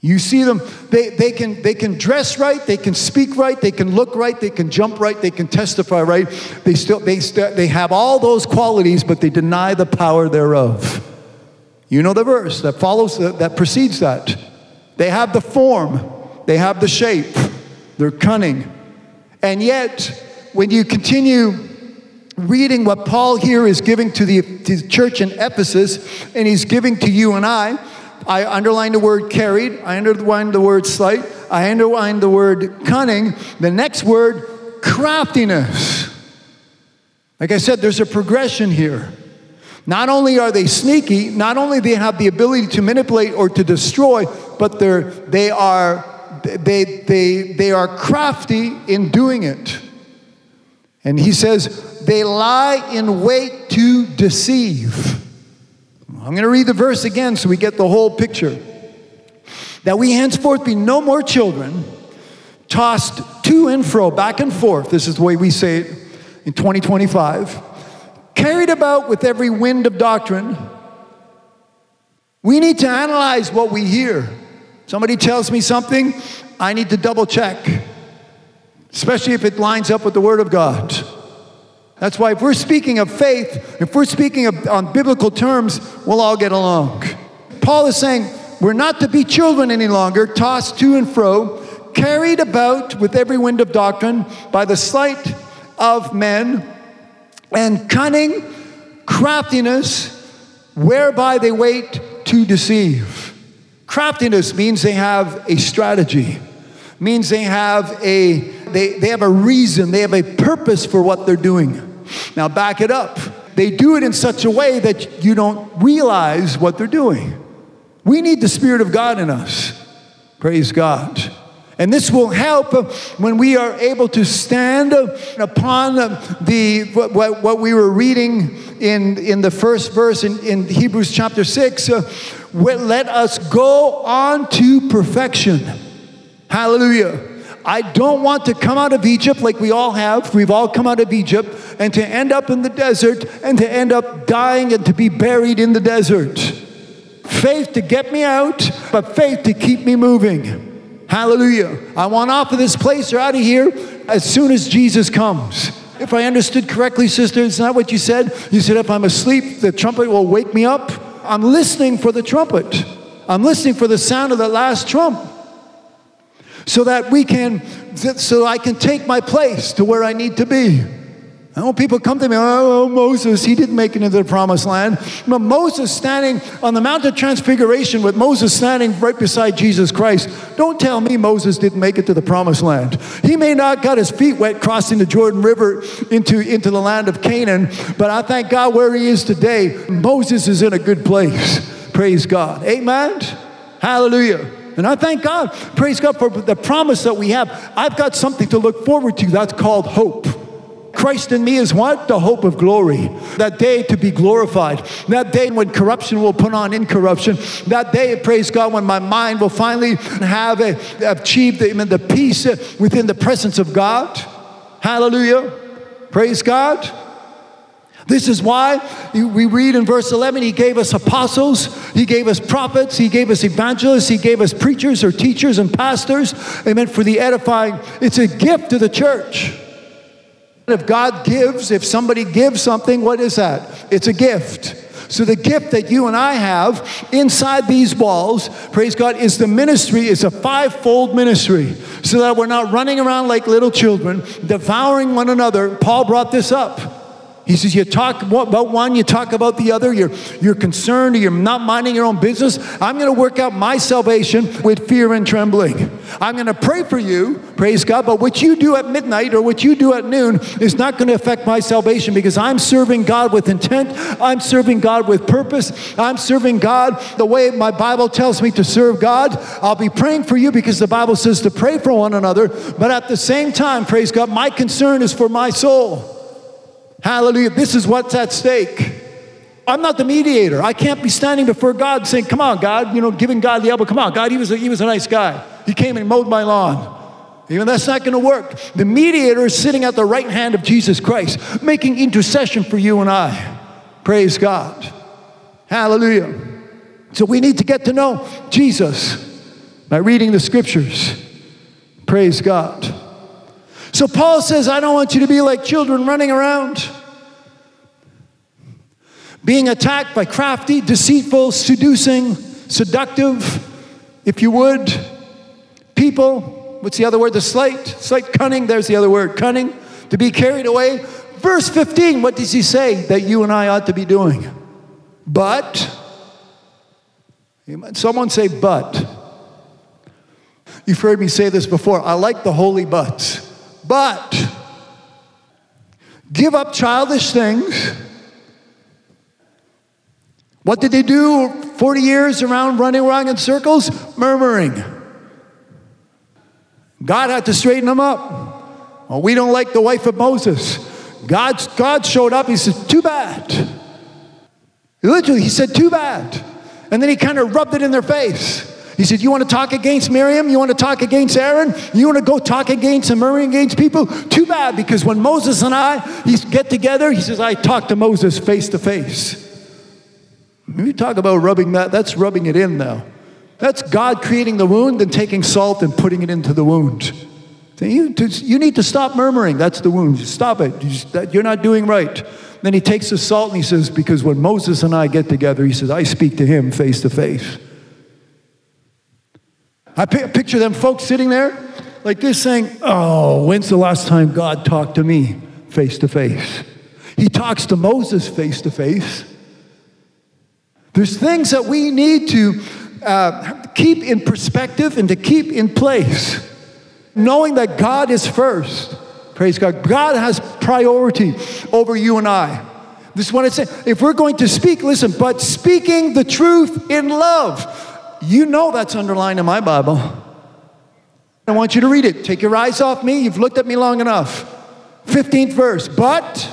You see them, they, they, can, they can dress right, they can speak right, they can look right, they can jump right, they can testify right. They still they st- they have all those qualities, but they deny the power thereof. You know the verse that follows, that, that precedes that. They have the form, they have the shape, they're cunning. And yet, when you continue reading what Paul here is giving to the, to the church in Ephesus, and he's giving to you and I, I underlined the word carried, I underlined the word slight, I underlined the word cunning. The next word, craftiness. Like I said, there's a progression here. Not only are they sneaky, not only do they have the ability to manipulate or to destroy, but they're, they are they, they, they are crafty in doing it. And he says, they lie in wait to deceive. I'm going to read the verse again so we get the whole picture. That we henceforth be no more children, tossed to and fro, back and forth. This is the way we say it in twenty twenty-five. Carried about with every wind of doctrine. We need to analyze what we hear. Somebody tells me something, I need to double check. Especially if it lines up with the Word of God. That's why if we're speaking of faith, if we're speaking of, on biblical terms, we'll all get along. Paul is saying, we're not to be children any longer, tossed to and fro, carried about with every wind of doctrine by the sleight of men, and cunning craftiness, whereby they wait to deceive. Craftiness means they have a strategy, means they have a they, they have a reason, they have a purpose for what they're doing. Now back it up. They do it in such a way that you don't realize what they're doing. We need the Spirit of God in us. Praise God. And this will help when we are able to stand upon the what, what we were reading in, in the first verse in, in Hebrews chapter six. Uh, let us go on to perfection. Hallelujah. I don't want to come out of Egypt like we all have. We've all come out of Egypt, and to end up in the desert and to end up dying and to be buried in the desert. Faith to get me out, but faith to keep me moving. Hallelujah. I want off of this place or out of here as soon as Jesus comes. If I understood correctly, sister, it's not what you said. You said if I'm asleep, the trumpet will wake me up. I'm listening for the trumpet. I'm listening for the sound of the last trump. So that we can, so I can take my place to where I need to be. I know people come to me, oh, Moses, he didn't make it into the promised land. But Moses standing on the Mount of Transfiguration with Moses standing right beside Jesus Christ. Don't tell me Moses didn't make it to the promised land. He may not got his feet wet crossing the Jordan River into, into the land of Canaan, but I thank God where he is today. Moses is in a good place. Praise God. Amen. Hallelujah. And I thank God, praise God for the promise that we have. I've got something to look forward to. That's called hope. Christ in me is what? The hope of glory. That day to be glorified. That day when corruption will put on incorruption. That day, praise God, when my mind will finally have a, achieved the, the peace within the presence of God. Hallelujah. Praise God. This is why we read in verse eleven, he gave us apostles, he gave us prophets, he gave us evangelists, he gave us preachers or teachers and pastors. Amen. For the edifying, it's a gift to the church. If God gives, if somebody gives something, what is that? It's a gift. So the gift that you and I have inside these walls, praise God, is the ministry, is a fivefold ministry. So that we're not running around like little children, devouring one another. Paul brought this up. He says, you talk about one, you talk about the other, you're, you're concerned, or you're not minding your own business. I'm going to work out my salvation with fear and trembling. I'm going to pray for you, praise God, but what you do at midnight or what you do at noon is not going to affect my salvation, because I'm serving God with intent. I'm serving God with purpose. I'm serving God the way my Bible tells me to serve God. I'll be praying for you because the Bible says to pray for one another, but at the same time, praise God, my concern is for my soul. Hallelujah. This is what's at stake. I'm not the mediator. I can't be standing before God saying, come on, God, you know, giving God the elbow. Come on, God, he was a, he was a nice guy. He came and mowed my lawn. Even that's not going to work. The mediator is sitting at the right hand of Jesus Christ, making intercession for you and I. Praise God. Hallelujah. So we need to get to know Jesus. by reading the scriptures. Praise God. So Paul says, I don't want you to be like children running around, being attacked by crafty, deceitful, seducing, seductive, if you would, people. What's the other word? The slight, slight cunning. There's the other word, cunning. To be carried away. Verse fifteen, what does he say that you and I ought to be doing? But, someone say but. You've heard me say this before. I like the holy buts. But, give up childish things. What did they do forty years around running around in circles? Murmuring. God had to straighten them up. Well, we don't like the wife of Moses. God, God showed up. He said, too bad. Literally, he said, too bad. And then he kind of rubbed it in their face. He said, you want to talk against Miriam? You want to talk against Aaron? You want to go talk against and murmuring against people? Too bad, because when Moses and I he get together, he says, I talk to Moses face to face. When you talk about rubbing that, that's rubbing it in now. That's God creating the wound and taking salt and putting it into the wound. You, you need to stop murmuring. That's the wound. Stop it. You just, you're not doing right. Then he takes the salt and he says, because when Moses and I get together, he says, I speak to him face to face. I picture them folks sitting there like this saying, oh, when's the last time God talked to me face to face? He talks to Moses face to face. There's things that we need to uh, keep in perspective and to keep in place. Knowing that God is first. Praise God. God has priority over you and I. This is what I say. If we're going to speak, listen, but speaking the truth in love. You know that's underlined in my Bible. I want you to read it. Take your eyes off me. You've looked at me long enough. fifteenth verse. But,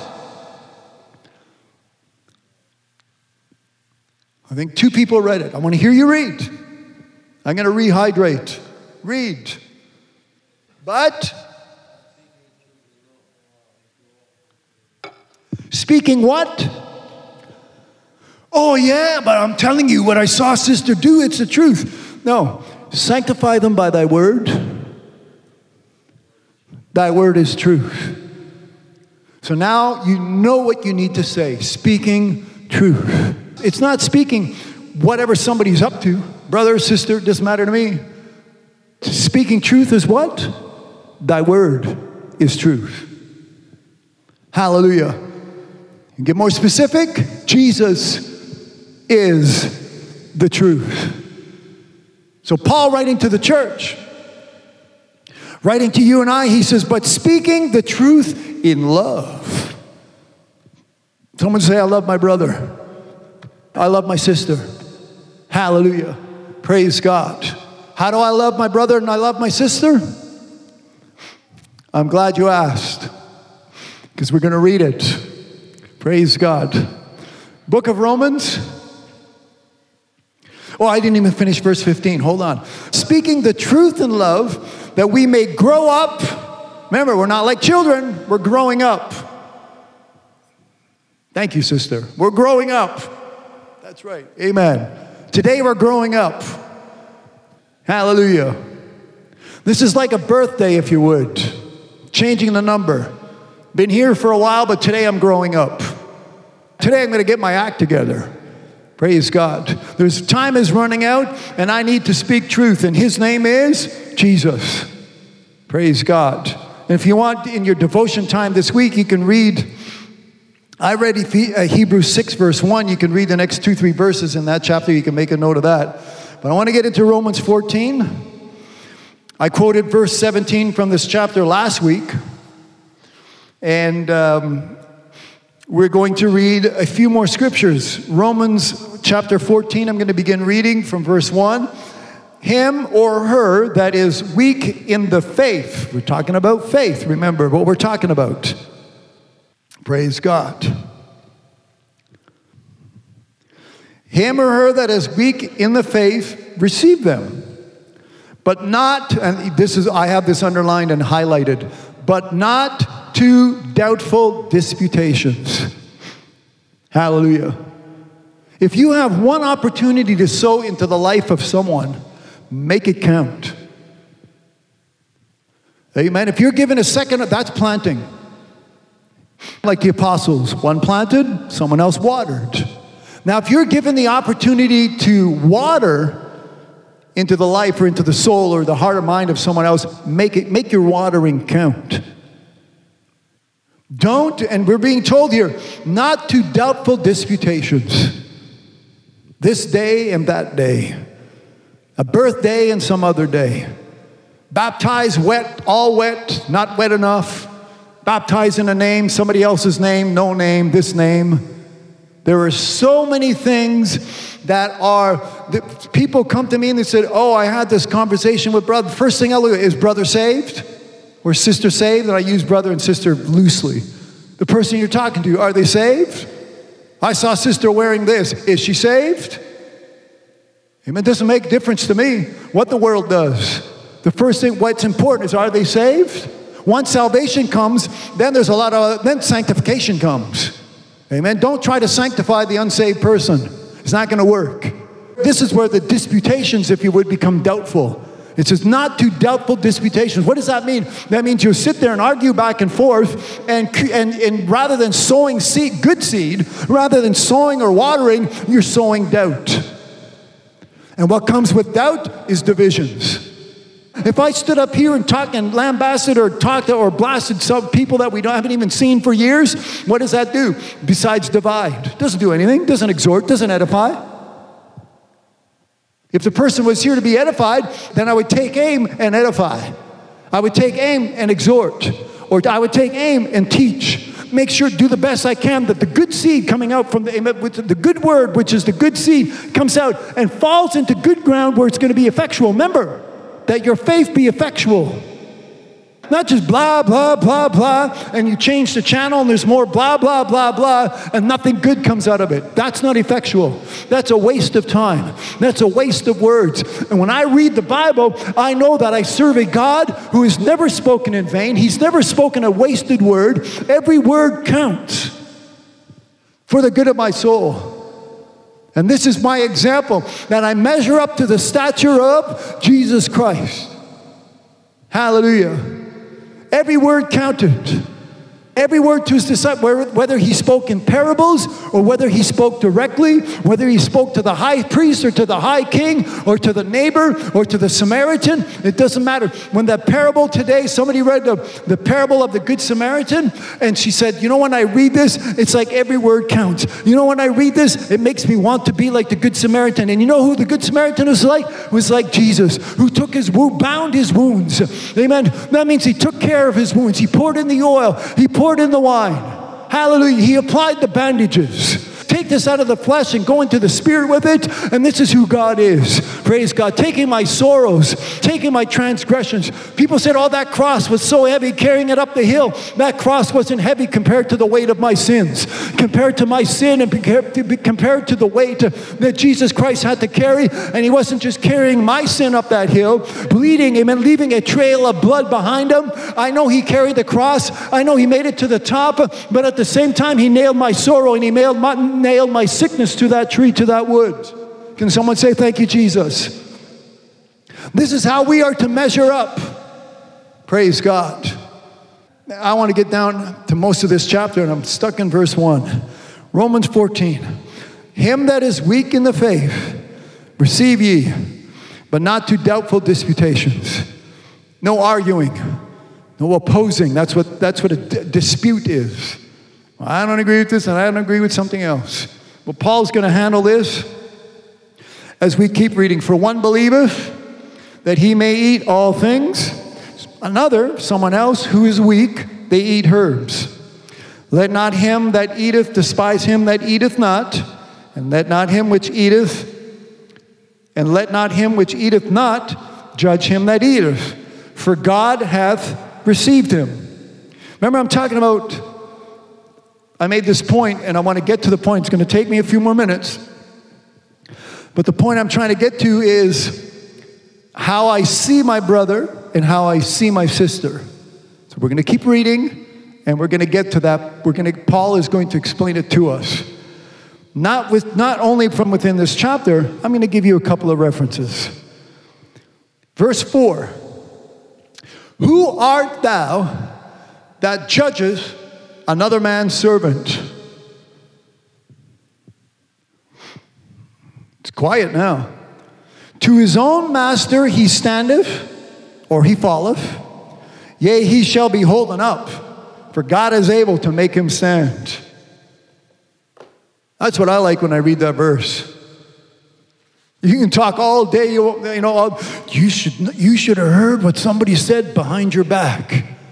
I think two people read it. I want to hear you read. I'm going to rehydrate. Read. But, speaking what? Oh yeah, but I'm telling you what I saw sister do, it's the truth. No, sanctify them by thy word. Thy word is truth. So now you know what you need to say, speaking truth. It's not speaking whatever somebody's up to, brother or sister, it doesn't matter to me. Speaking truth is what? Thy word is truth. Hallelujah. And get more specific, Jesus is the truth. So Paul writing to the church, writing to you and I, he says, but speaking the truth in love. Someone say, I love my brother. I love my sister. Hallelujah. Praise God. How do I love my brother and I love my sister? I'm glad you asked, because we're going to read it. Praise God. Book of Romans. Oh, I didn't even finish verse fifteen. Hold on. Speaking the truth in love, that we may grow up. Remember, we're not like children. We're growing up. Thank you, sister. We're growing up. That's right. Amen. Today we're growing up. Hallelujah. This is like a birthday, if you would. Changing the number. Been here for a while, but today I'm growing up. Today I'm going to get my act together. Praise God. There's time is running out, and I need to speak truth, and his name is Jesus. Praise God. And if you want, in your devotion time this week, you can read, I read Hebrews six, verse one. You can read the next two, three verses in that chapter. You can make a note of that. But I want to get into Romans fourteen. I quoted verse seventeen from this chapter last week. And um, we're going to read a few more scriptures. Romans chapter fourteen, I'm going to begin reading from verse one. Him or her that is weak in the faith. We're talking about faith. Remember what we're talking about. Praise God. Him or her that is weak in the faith, receive them. But not, and this is, I have this underlined and highlighted, but not to doubtful disputations. Hallelujah. If you have one opportunity to sow into the life of someone, make it count. Amen. If you're given a second, that's planting. Like the apostles, one planted, someone else watered. Now, if you're given the opportunity to water into the life or into the soul or the heart or mind of someone else, make it, make your watering count. Don't, and we're being told here, not to doubtful disputations. This day and that day. A birthday and some other day. Baptized wet, all wet, not wet enough. Baptized in a name, somebody else's name, no name, this name. There are so many things that are, that people come to me and they said, oh, I had this conversation with brother. First thing I look at, is brother saved? Or sister saved? And I use brother and sister loosely. The person you're talking to, are they saved? I saw sister wearing this. Is she saved? Amen. It doesn't make a difference to me what the world does. The first thing, what's important is, are they saved? Once salvation comes, then there's a lot of, then sanctification comes. Amen. Don't try to sanctify the unsaved person. It's not going to work. This is where the disputations, if you would, become doubtful. It says not to doubtful disputations. What does that mean? That means you'll sit there and argue back and forth, and, and, and rather than sowing seed, good seed, rather than sowing or watering, you're sowing doubt. And what comes with doubt is divisions. If I stood up here and talked and lambasted or talked or blasted some people that we don't, haven't even seen for years, what does that do? Besides divide. Doesn't do anything. Doesn't exhort. Doesn't edify. If the person was here to be edified, then I would take aim and edify. I would take aim and exhort. Or I would take aim and teach. Make sure, do the best I can that the good seed coming out from the, with the good word, which is the good seed, comes out and falls into good ground where it's going to be effectual. Remember, that your faith be effectual. Not just blah, blah, blah, blah, and you change the channel and there's more blah, blah, blah, blah, and nothing good comes out of it. That's not effectual. That's a waste of time. That's a waste of words. And when I read the Bible, I know that I serve a God who has never spoken in vain. He's never spoken a wasted word. Every word counts for the good of my soul. And this is my example, that I measure up to the stature of Jesus Christ. Hallelujah. Every word counted. Every word to his disciples, whether he spoke in parables or whether he spoke directly, whether he spoke to the high priest or to the high king or to the neighbor or to the Samaritan, it doesn't matter. When that parable today, somebody read the, the parable of the Good Samaritan, and she said, you know, when I read this, it's like every word counts. You know, when I read this, it makes me want to be like the Good Samaritan. And you know who the Good Samaritan was like? It was like Jesus, who took his wound, bound his wounds. Amen. That means he took care of his wounds. He poured in the oil. He poured poured in the wine. Hallelujah. He applied the bandages. Take this out of the flesh and go into the spirit with it, and this is who God is. Praise God. Taking my sorrows, taking my transgressions. People said, oh, that cross was so heavy, carrying it up the hill. That cross wasn't heavy compared to the weight of my sins, compared to my sin, and compared to the weight that Jesus Christ had to carry. And he wasn't just carrying my sin up that hill, bleeding him and leaving a trail of blood behind him. I know he carried the cross. I know he made it to the top, but at the same time, he nailed my sorrow and he nailed my nailed my sickness to that tree, to that wood. Can someone say, thank you, Jesus? This is how we are to measure up. Praise God. I want to get down to most of this chapter, and I'm stuck in verse one. Romans fourteen. Him that is weak in the faith, receive ye, but not to doubtful disputations. No arguing, no opposing. That's what, that's what a d- dispute is. I don't agree with this, and I don't agree with something else. Well, Paul's going to handle this as we keep reading. For one believeth that he may eat all things. Another, someone else who is weak, they eat herbs. Let not him that eateth despise him that eateth not, and let not him which eateth, and let not him which eateth not judge him that eateth. For God hath received him. Remember, I'm talking about, I made this point, and I want to get to the point. It's going to take me a few more minutes. But the point I'm trying to get to is how I see my brother and how I see my sister. So we're going to keep reading, and we're going to get to that. We're going to, Paul is going to explain it to us. Not with, not only from within this chapter, I'm going to give you a couple of references. Verse four. Who art thou that judgest another man's servant? It's quiet now. To his own master he standeth, or he falleth. Yea, he shall be holden up, for God is able to make him stand. That's what I like when I read that verse. You can talk all day, you, you know, you should, you should have heard what somebody said behind your back.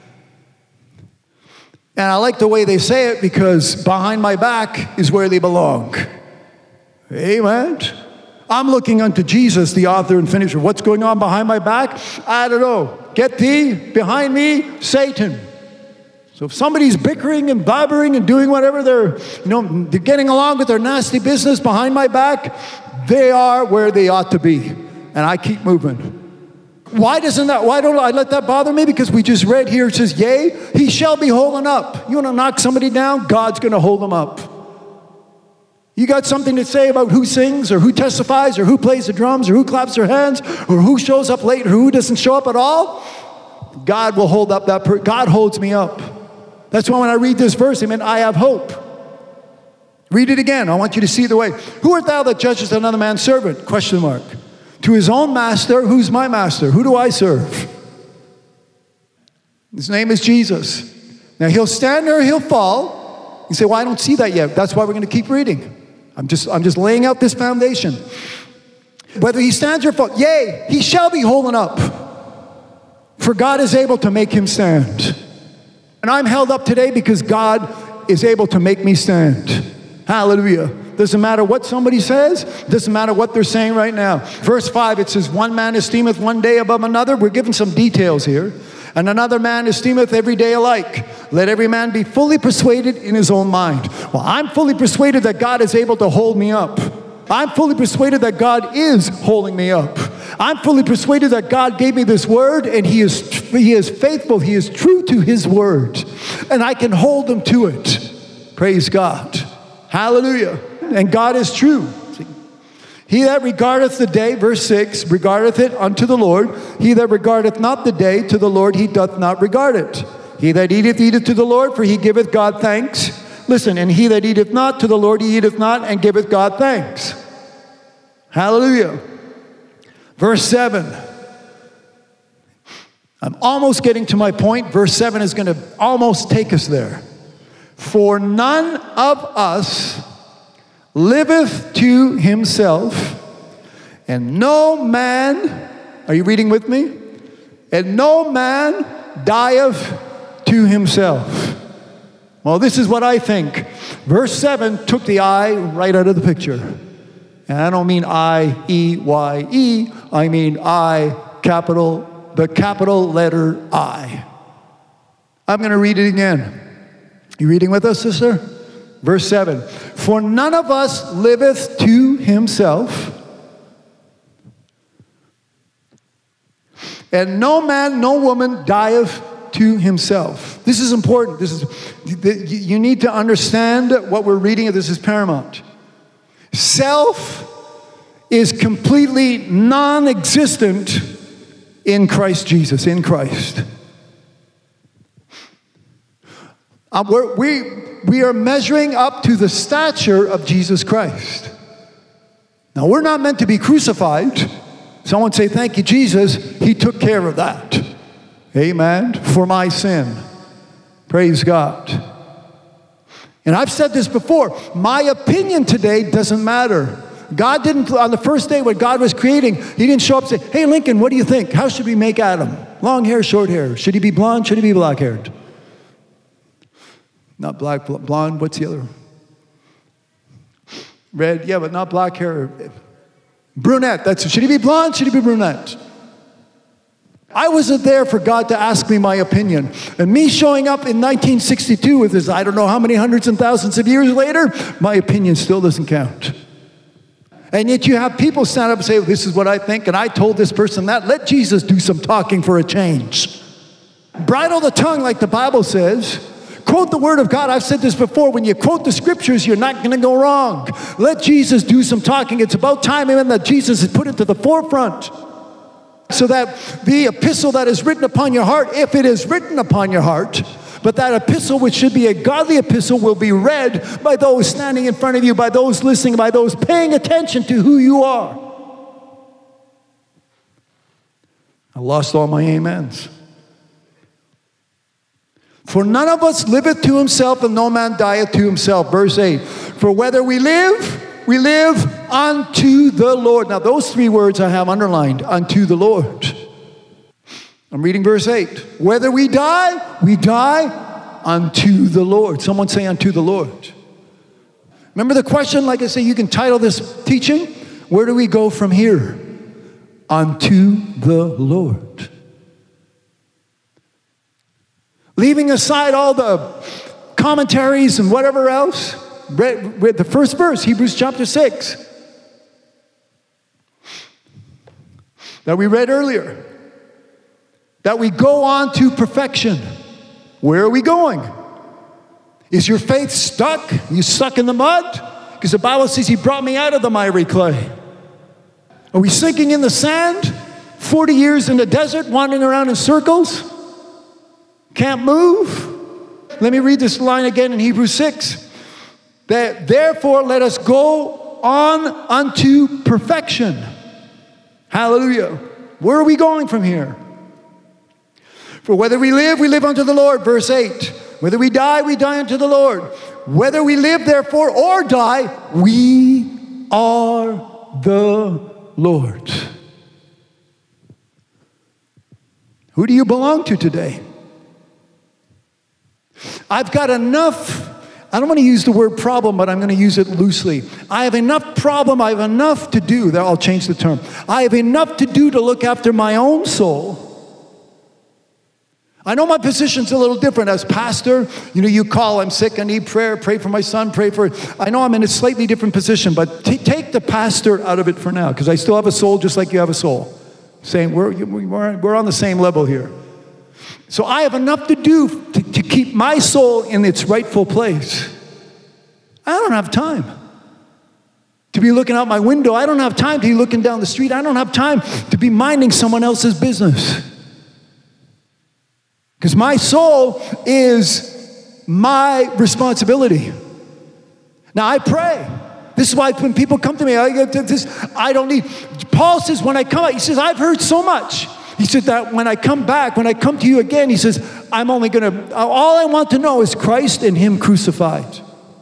And I like the way they say it because behind my back is where they belong. Amen. I'm looking unto Jesus, the author and finisher. What's going on behind my back? I don't know. Get thee behind me, Satan. So if somebody's bickering and blabbering and doing whatever, they're, you know, they're getting along with their nasty business behind my back, they are where they ought to be. And I keep moving. Why doesn't that, why don't I let that bother me? Because we just read here, it says, yea, he shall be holding up. You want to knock somebody down? God's going to hold them up. You got something to say about who sings or who testifies or who plays the drums or who claps their hands or who shows up late or who doesn't show up at all? God will hold up that person. God holds me up. That's why when I read this verse, amen, I have hope. Read it again. I want you to see the way. Who art thou that judgest another man's servant? Question mark. To his own master. Who's my master? Who do I serve? His name is Jesus. Now he'll stand there or he'll fall. You say, well, I don't see that yet. That's why we're going to keep reading. I'm just, I'm just laying out this foundation. Whether he stands or falls, yea, he shall be holding up. For God is able to make him stand. And I'm held up today because God is able to make me stand. Hallelujah. Doesn't matter what somebody says. Doesn't matter what they're saying right now. Verse five, it says, one man esteemeth one day above another. We're given some details here. And another man esteemeth every day alike. Let every man be fully persuaded in his own mind. Well, I'm fully persuaded that God is able to hold me up. I'm fully persuaded that God is holding me up. I'm fully persuaded that God gave me this word and he is, he is faithful. He is true to his word. And I can hold him to it. Praise God. Hallelujah. And God is true. He that regardeth the day, verse six, regardeth it unto the Lord. He that regardeth not the day to the Lord, he doth not regard it. He that eateth, eateth to the Lord, for he giveth God thanks. Listen, and he that eateth not to the Lord, he eateth not and giveth God thanks. Hallelujah. Verse seven. I'm almost getting to my point. Verse seven is going to almost take us there. For none of us liveth to himself, and no man, are you reading with me? And no man dieth to himself. Well, this is what I think. Verse seven took the I right out of the picture. And I don't mean I, E, Y, E. I mean I, capital, the capital letter I. I'm going to read it again. You reading with us, sister? Verse seven. For none of us liveth to himself, and no man, no woman dieth to himself. This is important. This is, you need to understand what we're reading. This is paramount. Self is completely non-existent in Christ Jesus, in Christ. Uh, we're, we, we are measuring up to the stature of Jesus Christ. Now, we're not meant to be crucified. Someone say, thank you, Jesus. He took care of that. Amen. For my sin. Praise God. And I've said this before. My opinion today doesn't matter. God didn't, on the first day when God was creating, he didn't show up and say, hey, Lincoln, what do you think? How should we make Adam? Long hair, short hair. Should he be blonde? Should he be black-haired? Not black, blonde. What's the other? Red, yeah, but not black hair. Brunette. That's, should he be blonde? Should he be brunette? I wasn't there for God to ask me my opinion. And me showing up in nineteen sixty-two with this, I don't know how many hundreds and thousands of years later, my opinion still doesn't count. And yet you have people stand up and say, well, this is what I think, and I told this person that. Let Jesus do some talking for a change. Bridle the tongue like the Bible says. Quote the word of God. I've said this before. When you quote the scriptures, you're not going to go wrong. Let Jesus do some talking. It's about time, amen, that Jesus is put into the forefront. So that the epistle that is written upon your heart, if it is written upon your heart, but that epistle, which should be a godly epistle, will be read by those standing in front of you, by those listening, by those paying attention to who you are. I lost all my amens. For none of us liveth to himself, and no man dieth to himself. Verse eight. For whether we live, we live unto the Lord. Now those three words I have underlined, unto the Lord. I'm reading verse eight. Whether we die, we die unto the Lord. Someone say unto the Lord. Remember the question, like I say, you can title this teaching, where do we go from here? Unto the Lord. Leaving aside all the commentaries and whatever else, read, read the first verse, Hebrews chapter six, that we read earlier, that we go on to perfection. Where are we going? Is your faith stuck? Are you stuck in the mud? Because the Bible says he brought me out of the miry clay. Are we sinking in the sand? forty years in the desert, wandering around in circles? Can't move? Let me read this line again in Hebrews six. That therefore let us go on unto perfection. Hallelujah. Where are we going from here? For whether we live, we live unto the Lord. Verse eight. Whether we die, we die unto the Lord. Whether we live, therefore, or die, we are the Lord. Who do you belong to today? I've got enough, I don't want to use the word problem, but I'm going to use it loosely. I have enough problem, I have enough to do, there I'll change the term. I have enough to do to look after my own soul. I know my position's a little different as pastor. You know, you call, I'm sick, I need prayer, pray for my son, pray for, I know I'm in a slightly different position, but t- take the pastor out of it for now, because I still have a soul just like you have a soul. Saying we're, we're, we're on the same level here. So I have enough to do to, to keep my soul in its rightful place. I don't have time to be looking out my window. I don't have time to be looking down the street. I don't have time to be minding someone else's business. Because my soul is my responsibility. Now I pray. This is why when people come to me, I, this, I don't need. Paul says when I come out, he says, I've heard so much. He said that when I come back, when I come to you again, he says, I'm only going to, all I want to know is Christ and him crucified.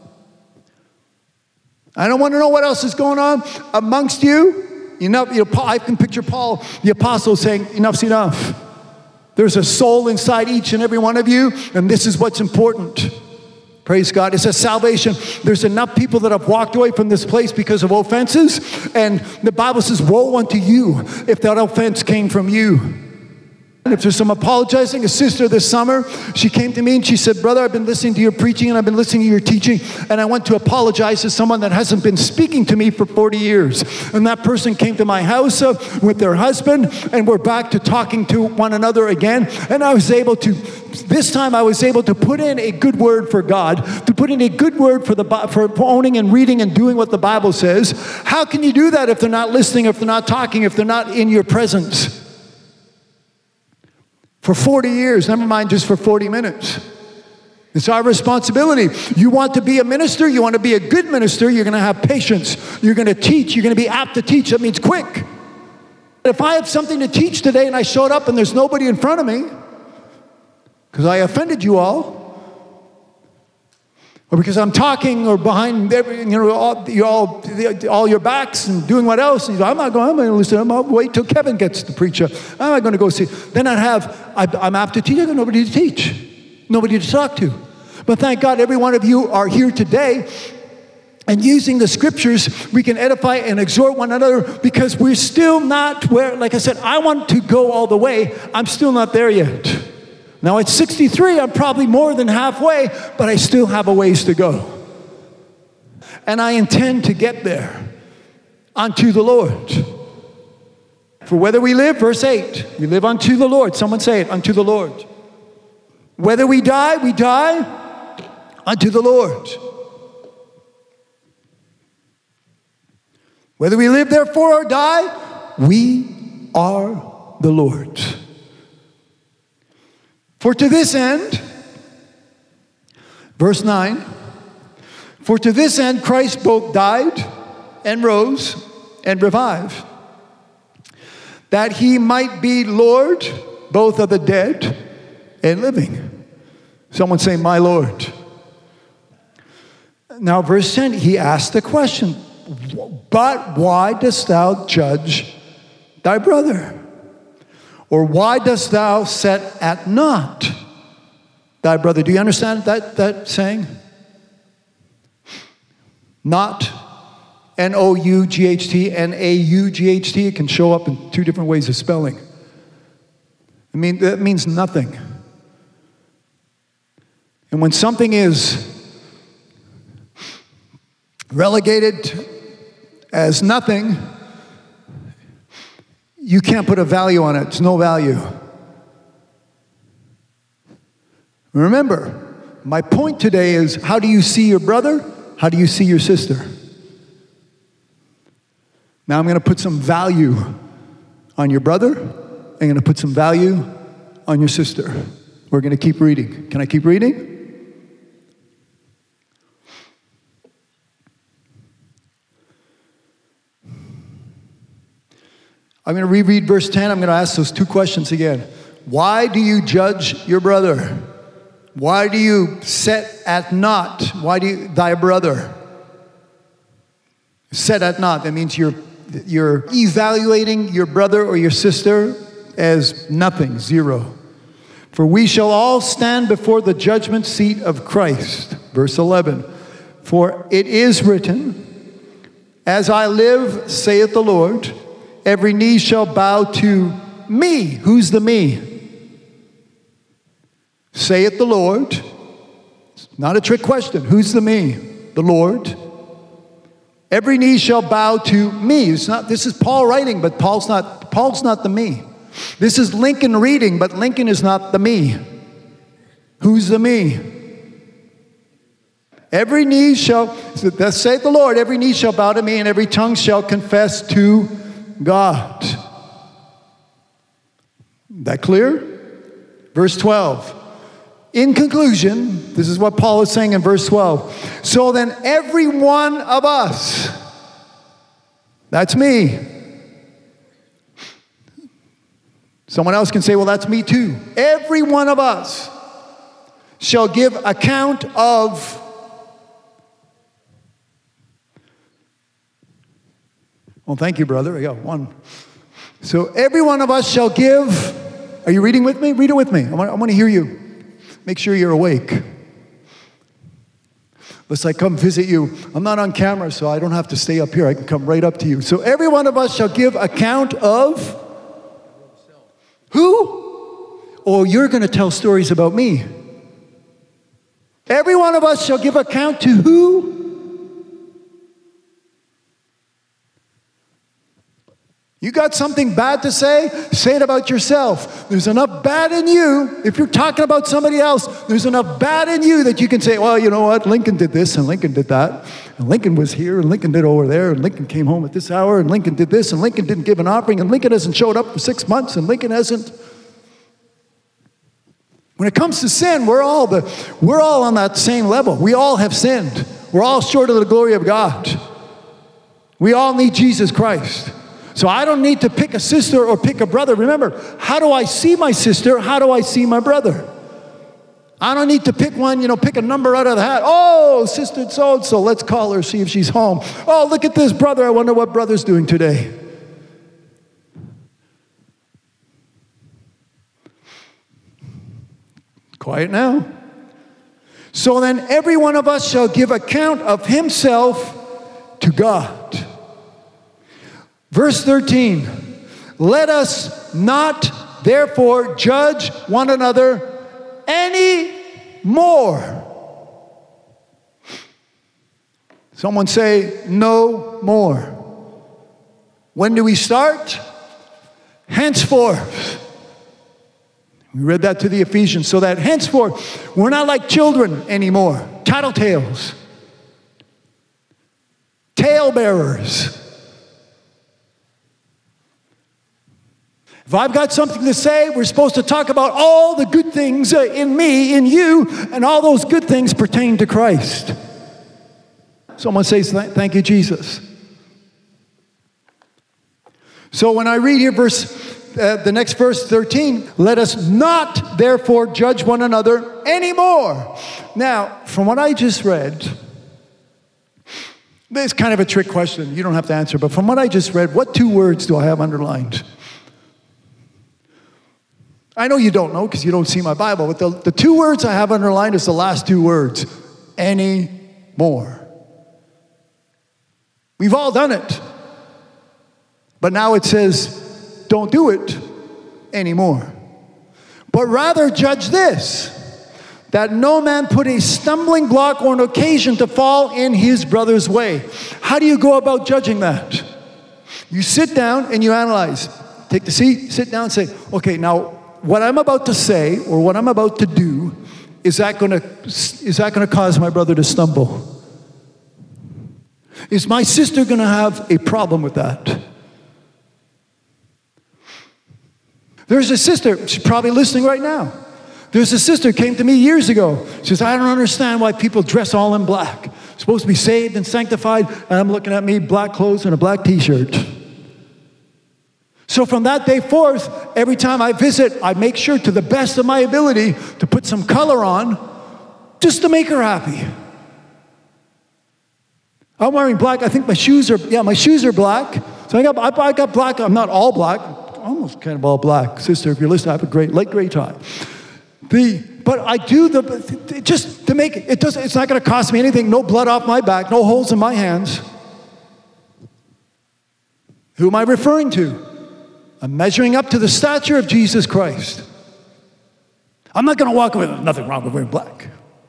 I don't want to know what else is going on amongst you. You know, you know, I can picture Paul, the apostle, saying, enough's enough. There's a soul inside each and every one of you, and this is what's important. Praise God. It says salvation. There's enough people that have walked away from this place because of offenses. And the Bible says, woe unto you if that offense came from you. And if there's some apologizing, a sister this summer, she came to me and she said, brother, I've been listening to your preaching and I've been listening to your teaching, and I want to apologize to someone that hasn't been speaking to me for forty years. And that person came to my house uh, with their husband, and we're back to talking to one another again. And I was able to, this time I was able to put in a good word for God, to put in a good word for the for owning and reading and doing what the Bible says. How can you do that if they're not listening, if they're not talking, if they're not in your presence? For forty years, never mind just for forty minutes. It's our responsibility. You want to be a minister, you want to be a good minister, you're going to have patience. You're going to teach, you're going to be apt to teach. That means quick. If I have something to teach today and I showed up and there's nobody in front of me, because I offended you all, or because I'm talking or behind every, you know, all, you all, all your backs and doing what else, and you go, I'm not going, I'm going to listen, I'm going to wait till Kevin gets the preacher. I'm not going to go see. Then I'd have, I, I'm apt to teach, I've got nobody to teach, nobody to talk to. But thank God every one of you are here today, and using the scriptures, we can edify and exhort one another, because we're still not where, like I said, I want to go all the way. I'm still not there yet. Now at sixty-three, I'm probably more than halfway, but I still have a ways to go. And I intend to get there unto the Lord. For whether we live, verse eight, we live unto the Lord. Someone say it, unto the Lord. Whether we die, we die unto the Lord. Whether we live, therefore, or die, we are the Lord. For to this end, verse nine, for to this end Christ both died and rose and revived, that he might be Lord both of the dead and living. Someone say, my Lord. Now, verse ten, he asked the question, but why dost thou judge thy brother? Or why dost thou set at naught thy brother? Do you understand that, that saying? Not, N O U G H T, N A U G H T. It can show up in two different ways of spelling. I mean, that means nothing. And when something is relegated as nothing, you can't put a value on it. It's no value. Remember, my point today is, how do you see your brother? How do you see your sister? Now I'm going to put some value on your brother. I'm going to put some value on your sister. We're going to keep reading. Can I keep reading? I'm going to reread verse ten. I'm going to ask those two questions again. Why do you judge your brother? Why do you set at naught? Why do you, thy brother? Set at naught. That means you're, you're evaluating your brother or your sister as nothing, zero. For we shall all stand before the judgment seat of Christ. Verse eleven. For it is written, as I live, saith the Lord, every knee shall bow to me. Who's the me? Saith the Lord. It's not a trick question. Who's the me? The Lord. Every knee shall bow to me. It's not, this is Paul writing, but Paul's not, Paul's not the me. This is Lincoln reading, but Lincoln is not the me. Who's the me? Every knee shall, thus saith the Lord, every knee shall bow to me, and every tongue shall confess to God. That clear? Verse twelve. In conclusion, this is what Paul is saying in verse twelve. So then every one of us, that's me. Someone else can say, well, that's me too. Every one of us shall give account of Well, thank you, brother. I got one. So every one of us shall give. Are you reading with me? Read it with me. I want, I want to hear you. Make sure you're awake. Lest I come visit you. I'm not on camera, so I don't have to stay up here. I can come right up to you. So every one of us shall give account of who? Oh, you're going to tell stories about me. Every one of us shall give account to who? You got something bad to say? Say it about yourself. There's enough bad in you. If you're talking about somebody else, there's enough bad in you that you can say, well, you know what? Lincoln did this and Lincoln did that. And Lincoln was here and Lincoln did over there. And Lincoln came home at this hour and Lincoln did this and Lincoln didn't give an offering and Lincoln hasn't showed up for six months and Lincoln hasn't. When it comes to sin, we're all, the, we're all on that same level. We all have sinned. We're all short of the glory of God. We all need Jesus Christ. So I don't need to pick a sister or pick a brother. Remember, how do I see my sister? How do I see my brother? I don't need to pick one, you know, pick a number out of the hat. Oh, sister so-and-so, let's call her, see if she's home. Oh, look at this brother. I wonder what brother's doing today. Quiet now. So then every one of us shall give account of himself to God. Verse thirteen, let us not therefore judge one another any more. Someone say, no more. When do we start? Henceforth. We read that to the Ephesians, so that henceforth we're not like children anymore. Tattletales. Talebearers. If I've got something to say, we're supposed to talk about all the good things in me, in you, and all those good things pertain to Christ. Someone says, thank you, Jesus. So when I read here verse, uh, the next verse, thirteen, let us not therefore judge one another anymore. Now, from what I just read, it's kind of a trick question. You don't have to answer, but from what I just read, what two words do I have underlined? I know you don't know because you don't see my Bible, but the, the two words I have underlined is the last two words, anymore. We've all done it. But now it says, don't do it anymore. But rather judge this, that no man put a stumbling block or an occasion to fall in his brother's way. How do you go about judging that? You sit down and you analyze. Take the seat, sit down and say, okay, now what I'm about to say or what I'm about to do, is that going to is that going to cause my brother to stumble? Is my sister going to have a problem with that? There's a sister, she's probably listening right now. There's a sister came to me years ago. She says, I don't understand why people dress all in black. Supposed to be saved and sanctified, and I'm looking at me, black clothes and a black t-shirt. So from that day forth, every time I visit, I make sure to the best of my ability to put some color on just to make her happy. I'm wearing black. I think my shoes are, yeah, my shoes are black. So I got, I, I got black. I'm not all black. Almost kind of all black. Sister, if you're listening, I have a great, light gray tie. The, but I do the, just to make it, it doesn't, it's not going to cost me anything. No blood off my back, no holes in my hands. Who am I referring to? I'm measuring up to the stature of Jesus Christ. I'm not going to walk away. There's nothing wrong with wearing black.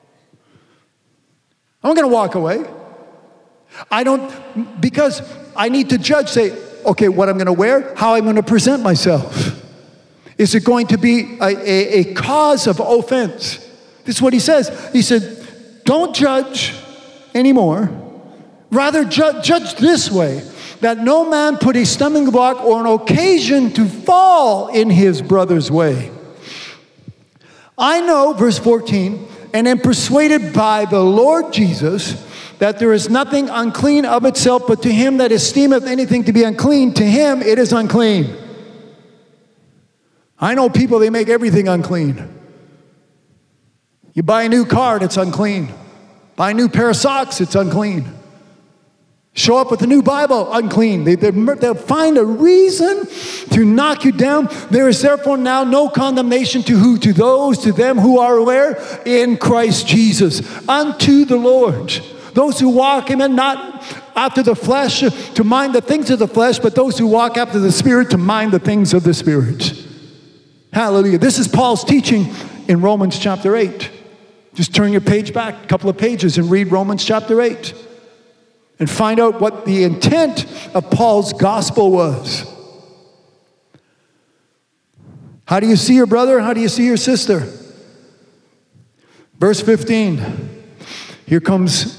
I'm going to walk away. I don't, because I need to judge, say, okay, what I'm going to wear, how I'm going to present myself. Is it going to be a, a, a cause of offense? This is what he says. He said, don't judge anymore. Rather, ju- judge this way, that no man put a stumbling block or an occasion to fall in his brother's way. I know, verse fourteen, and am persuaded by the Lord Jesus that there is nothing unclean of itself, but to him that esteemeth anything to be unclean, to him it is unclean. I know people, they make everything unclean. You buy a new car, it's unclean. Buy a new pair of socks, it's unclean. Show up with a new Bible, unclean. They, they'll find a reason to knock you down. There is therefore now no condemnation to who? To those, to them who are aware in Christ Jesus, unto the Lord. Those who walk him and not after the flesh to mind the things of the flesh, but those who walk after the Spirit to mind the things of the Spirit. Hallelujah. This is Paul's teaching in Romans chapter eight. Just turn your page back a couple of pages and read Romans chapter eight. And find out what the intent of Paul's gospel was. How do you see your brother? How do you see your sister? Verse fifteen. Here comes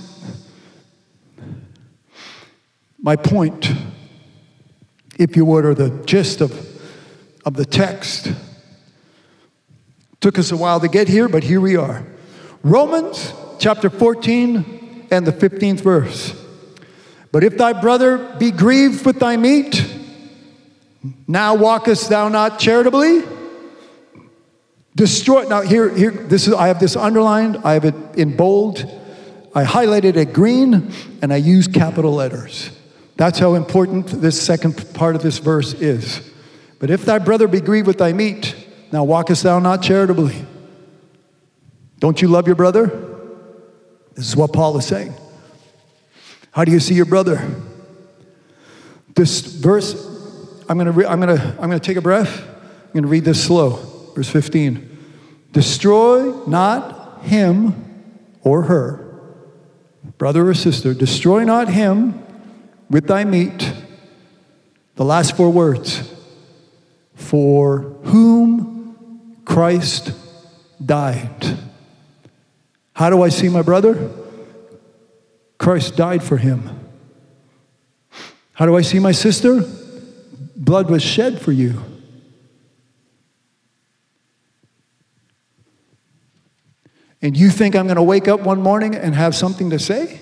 my point, if you would, or the gist of, of the text. Took us a while to get here, but here we are. Romans chapter fourteen and the fifteenth verse. But if thy brother be grieved with thy meat, now walkest thou not charitably? Destroy. Now here, here, this is. I have this underlined. I have it in bold. I highlighted it green, and I use capital letters. That's how important this second part of this verse is. But if thy brother be grieved with thy meat, now walkest thou not charitably? Don't you love your brother? This is what Paul is saying. How do you see your brother? This verse, I'm going to re- I'm going to I'm going to take a breath. I'm going to read this slow. Verse fifteen. Destroy not him or her, brother or sister, destroy not him with thy meat. The last four words. For whom Christ died. How do I see my brother? Christ died for him. How do I see my sister? Blood was shed for you. And you think I'm going to wake up one morning and have something to say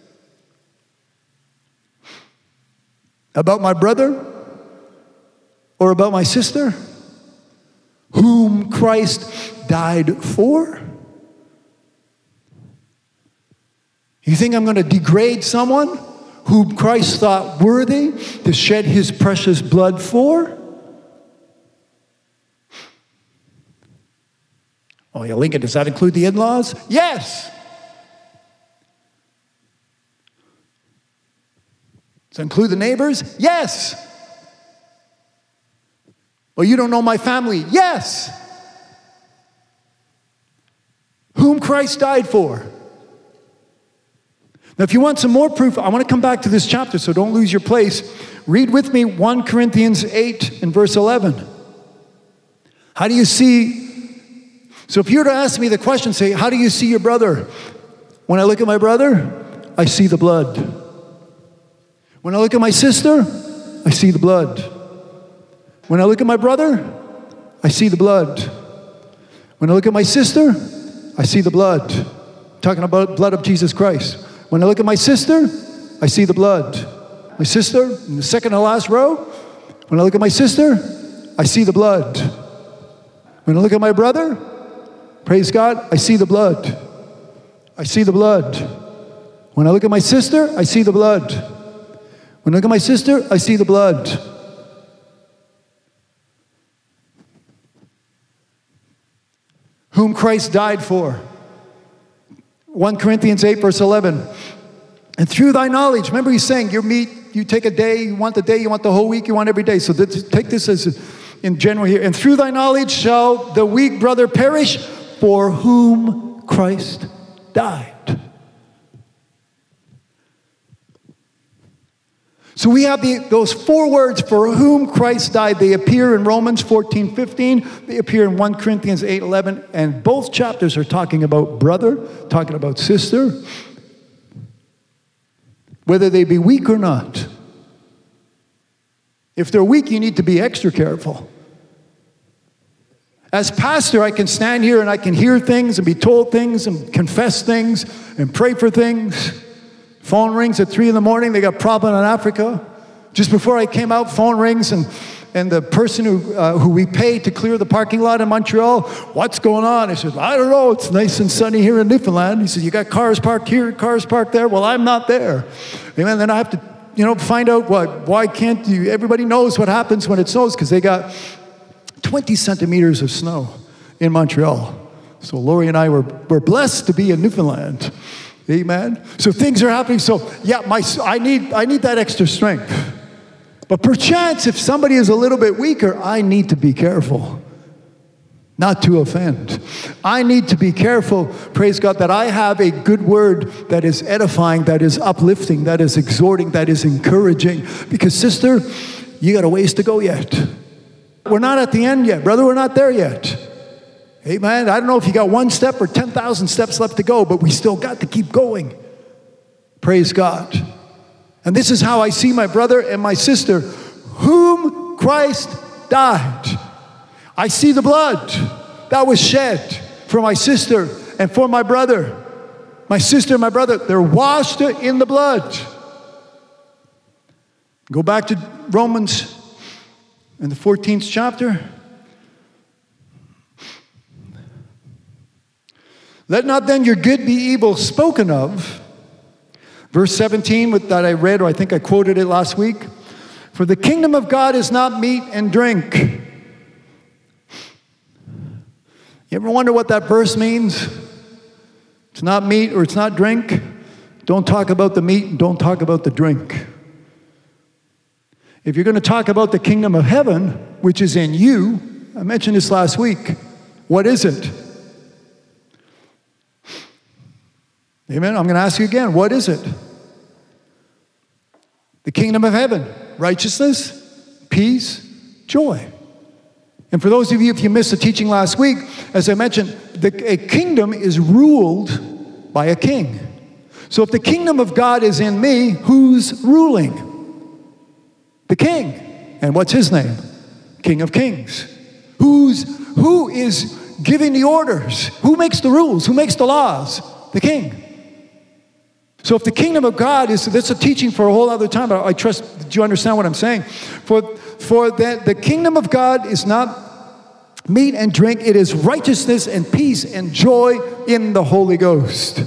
about my brother or about my sister whom Christ died for? You think I'm going to degrade someone whom Christ thought worthy to shed his precious blood for? Oh, yeah, Lincoln, does that include the in-laws? Yes. Does that include the neighbors? Yes. Well, you don't know my family? Yes. Whom Christ died for. Now, if you want some more proof, I want to come back to this chapter, so don't lose your place. Read with me First Corinthians eight and verse eleven. How do you see... So if you were to ask me the question, say, how do you see your brother? When I look at my brother, I see the blood. When I look at my sister, I see the blood. When I look at my brother, I see the blood. When I look at my sister, I see the blood. I'm talking about blood of Jesus Christ. When I look at my sister, I see the blood. My sister, in the second to last row, when I look at my sister, I see the blood. When I look at my brother, praise God, I see the blood. I see the blood. When I look at my sister, I see the blood. When I look at my sister, I see the blood. Whom Christ died for. First Corinthians eight, verse eleven. And through thy knowledge, remember he's saying, your meat, you take a day, you want the day, you want the whole week, you want every day. So this, take this as in general here. And through thy knowledge shall the weak brother perish, for whom Christ died. So we have the, those four words, for whom Christ died. They appear in Romans fourteen fifteen. They appear in First Corinthians eight eleven. And both chapters are talking about brother, talking about sister, whether they be weak or not. If they're weak, you need to be extra careful. As pastor, I can stand here and I can hear things and be told things and confess things and pray for things. Phone rings at three in the morning. They got a problem in Africa. Just before I came out, phone rings, and, and the person who, uh, who we pay to clear the parking lot in Montreal, what's going on? I said, I don't know. It's nice and sunny here in Newfoundland. He said, you got cars parked here, cars parked there. Well, I'm not there. And then I have to, you know, find out what, why can't you? Everybody knows what happens when it snows because they got twenty centimeters of snow in Montreal. So Lori and I were, were blessed to be in Newfoundland. Amen. So things are happening. So yeah, my I need I need that extra strength. But perchance, if somebody is a little bit weaker, I need to be careful not to offend. I need to be careful, praise God, that I have a good word that is edifying, that is uplifting, that is exhorting, that is encouraging. Because sister, you got a ways to go yet. We're not at the end yet. Brother, we're not there yet. Amen. I don't know if you got one step or ten thousand steps left to go, but we still got to keep going. Praise God. And this is how I see my brother and my sister, whom Christ died. I see the blood that was shed for my sister and for my brother. My sister and my brother, they're washed in the blood. Go back to Romans in the fourteenth chapter. Let not then your good be evil spoken of. Verse seventeen that I read, or I think I quoted it last week. For the kingdom of God is not meat and drink. You ever wonder what that verse means? It's not meat or it's not drink. Don't talk about the meat and don't talk about the drink. If you're going to talk about the kingdom of heaven, which is in you, I mentioned this last week, what is it? Amen. I'm going to ask you again, what is it? The kingdom of heaven, righteousness, peace, joy. And for those of you, if you missed the teaching last week, as I mentioned, the, a kingdom is ruled by a king. So if the kingdom of God is in me, who's ruling? The king. And what's his name? King of Kings. Who's, who is giving the orders? Who makes the rules? Who makes the laws? The king. So if the kingdom of God is, that's a teaching for a whole other time, but I trust that you understand what I'm saying. For, for that the kingdom of God is not meat and drink, it is righteousness and peace and joy in the Holy Ghost.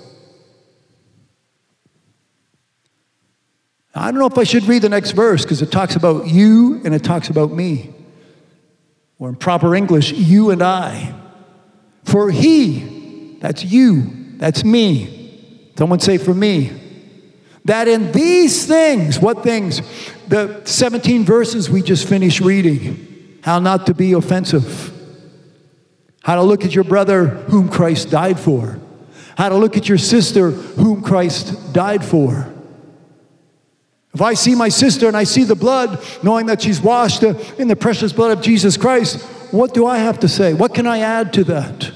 I don't know if I should read the next verse because it talks about you and it talks about me. Or in proper English, you and I. For he, that's you, that's me. Someone say for me. That in these things, what things? The seventeen verses we just finished reading. How not to be offensive. How to look at your brother whom Christ died for. How to look at your sister whom Christ died for. If I see my sister and I see the blood, knowing that she's washed in the precious blood of Jesus Christ, what do I have to say? What can I add to that?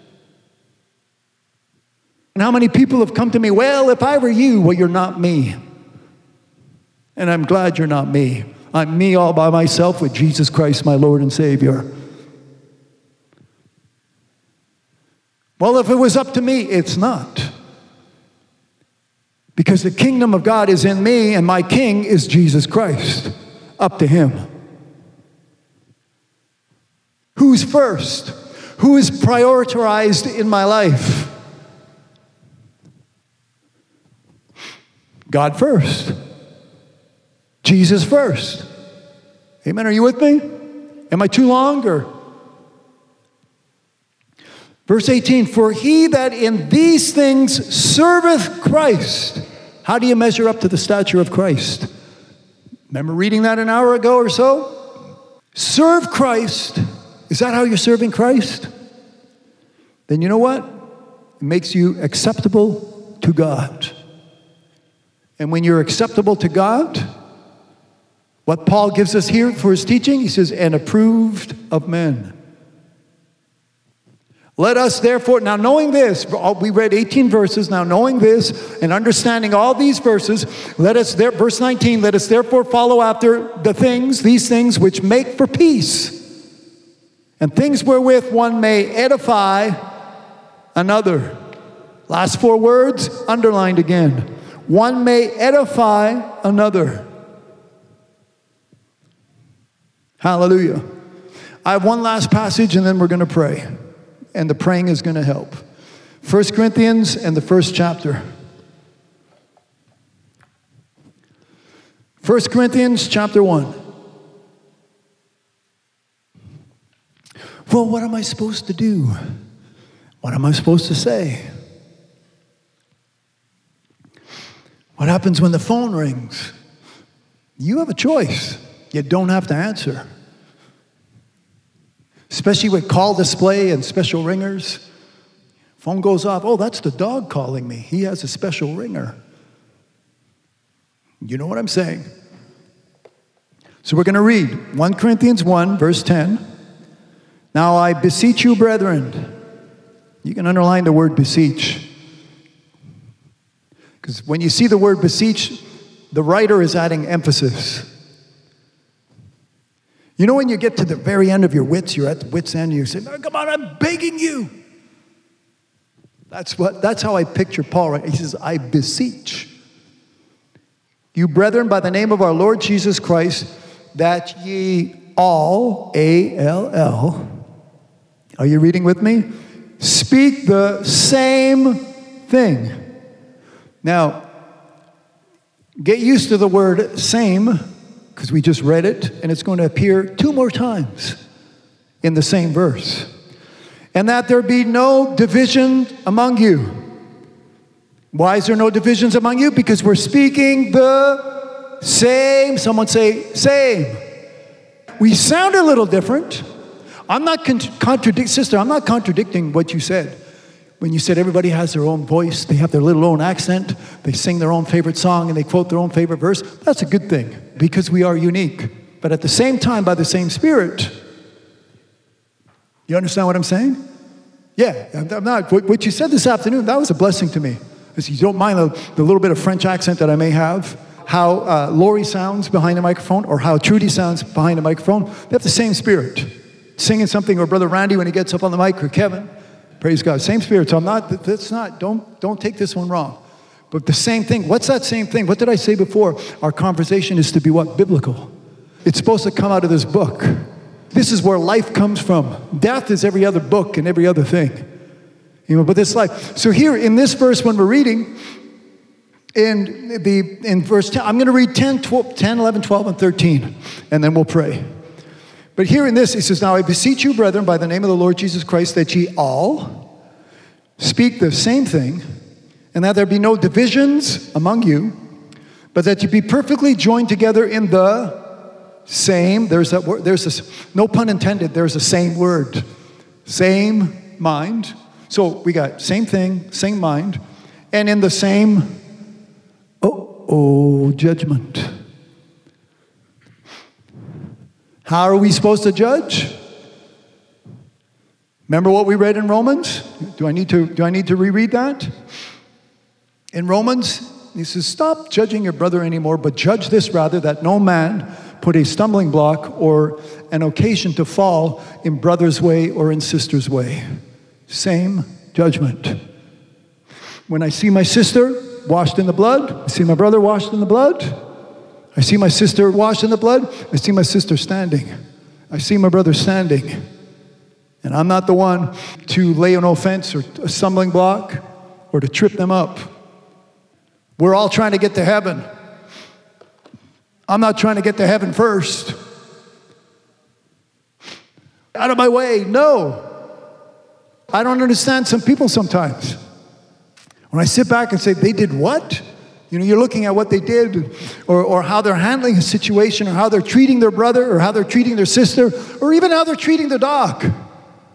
And how many people have come to me, well, if I were you, well, you're not me. And I'm glad you're not me. I'm me all by myself with Jesus Christ, my Lord and Savior. Well, if it was up to me, it's not. Because the kingdom of God is in me, and my king is Jesus Christ. Up to him. Who's first? Who is prioritized in my life? God first. Jesus first. Amen. Are you with me? Am I too long? Or? Verse eighteen, for he that in these things serveth Christ. How do you measure up to the stature of Christ? Remember reading that an hour ago or so? Serve Christ. Is that how you're serving Christ? Then you know what? It makes you acceptable to God. And when you're acceptable to God, what Paul gives us here for his teaching, he says, and approved of men. Let us therefore, now knowing this, we read eighteen verses, now knowing this and understanding all these verses, let us, there, verse nineteen, let us therefore follow after the things, these things which make for peace, and things wherewith one may edify another. Last four words, underlined again. One may edify another. Hallelujah. I have one last passage and then we're going to pray. And the praying is going to help. First Corinthians and the first chapter. First Corinthians chapter one. Well, what am I supposed to do? What am I supposed to say? What happens when the phone rings? You have a choice. You don't have to answer. Especially with call display and special ringers. Phone goes off. Oh, that's the dog calling me. He has a special ringer. You know what I'm saying. So we're going to read First Corinthians one, verse ten. Now I beseech you, brethren. You can underline the word beseech. Because when you see the word beseech, the writer is adding emphasis. You know when you get to the very end of your wits, you're at the wits' end, and you say, oh, come on, I'm begging you. That's what. That's how I picture Paul, right? He says, I beseech you, brethren, by the name of our Lord Jesus Christ, that ye all, A L L, are you reading with me? Speak the same thing. Now, get used to the word same, because we just read it, and it's going to appear two more times in the same verse. And that there be no division among you. Why is there no divisions among you? Because we're speaking the same. Someone say, same. We sound a little different. I'm not con- contradicting, sister, I'm not contradicting what you said. When you said everybody has their own voice, they have their little own accent, they sing their own favorite song, and they quote their own favorite verse, that's a good thing, because we are unique. But at the same time, by the same Spirit, you understand what I'm saying? Yeah, I'm not. What you said this afternoon, that was a blessing to me. Because you don't mind the, the little bit of French accent that I may have, how uh, Lori sounds behind the microphone, or how Trudy sounds behind the microphone. They have the same spirit. singing something, or Brother Randy when he gets up on the mic, or Kevin. Praise God. Same spirit. So I'm not, that's not, don't, don't take this one wrong. But the same thing. What's that same thing? What did I say before? Our conversation is to be what? Biblical. It's supposed to come out of this book. This is where life comes from. Death is every other book and every other thing. You know, but this life. So here in this verse when we're reading, in the in verse ten, I'm going to read ten, twelve, ten, eleven, twelve, and thirteen, and then we'll pray. But here in this, he says, now I beseech you, brethren, by the name of the Lord Jesus Christ, that ye all speak the same thing, and that there be no divisions among you, but that you be perfectly joined together in the same, there's that word, there's this, no pun intended, there's the same word, same mind. So we got same thing, same mind, and in the same, oh, oh, judgment. How are we supposed to judge? Remember what we read in Romans? Do I need to, do I need to reread that? In Romans, he says, stop judging your brother anymore, but judge this rather, that no man put a stumbling block or an occasion to fall in brother's way or in sister's way. Same judgment. When I see my sister washed in the blood, I see my brother washed in the blood, I see my sister washed in the blood, I see my sister standing, I see my brother standing, and I'm not the one to lay an offense or a stumbling block or to trip them up. We're all trying to get to heaven. I'm not trying to get to heaven first. Out of my way, no. I don't understand some people sometimes. When I sit back and say, they did what? You know, you're looking at what they did, or, or how they're handling a situation, or how they're treating their brother, or how they're treating their sister, or even how they're treating the dog. And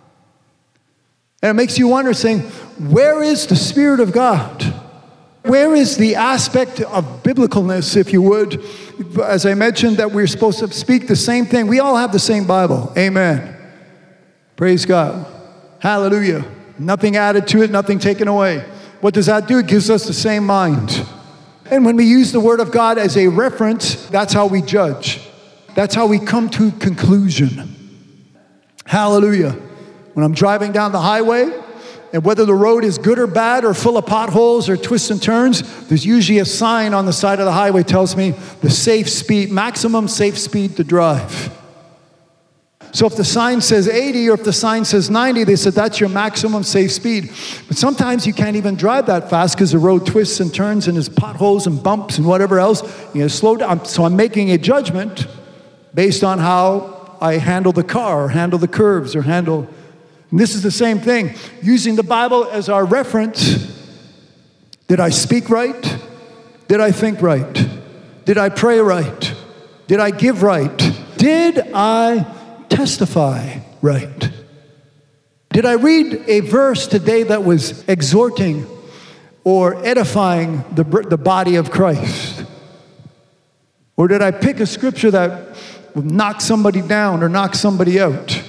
it makes you wonder, saying, where is the Spirit of God? Where is the aspect of biblicalness, if you would? As I mentioned, that we're supposed to speak the same thing. We all have the same Bible. Amen. Praise God. Hallelujah. Nothing added to it, nothing taken away. What does that do? It gives us the same mind. And when we use the Word of God as a reference, that's how we judge. That's how we come to conclusion. Hallelujah. When I'm driving down the highway, and whether the road is good or bad or full of potholes or twists and turns, there's usually a sign on the side of the highway that tells me the safe speed, maximum safe speed to drive. So if the sign says eighty or if the sign says ninety, they said that's your maximum safe speed. But sometimes you can't even drive that fast because the road twists and turns and there's potholes and bumps and whatever else. You know, slow down. So I'm making a judgment based on how I handle the car or handle the curves or handle... And this is the same thing. Using the Bible as our reference. Did I speak right? Did I think right? Did I pray right? Did I give right? Did I testify right? Did I read a verse today that was exhorting or edifying the, the body of Christ? Or did I pick a scripture that would knock somebody down or knock somebody out?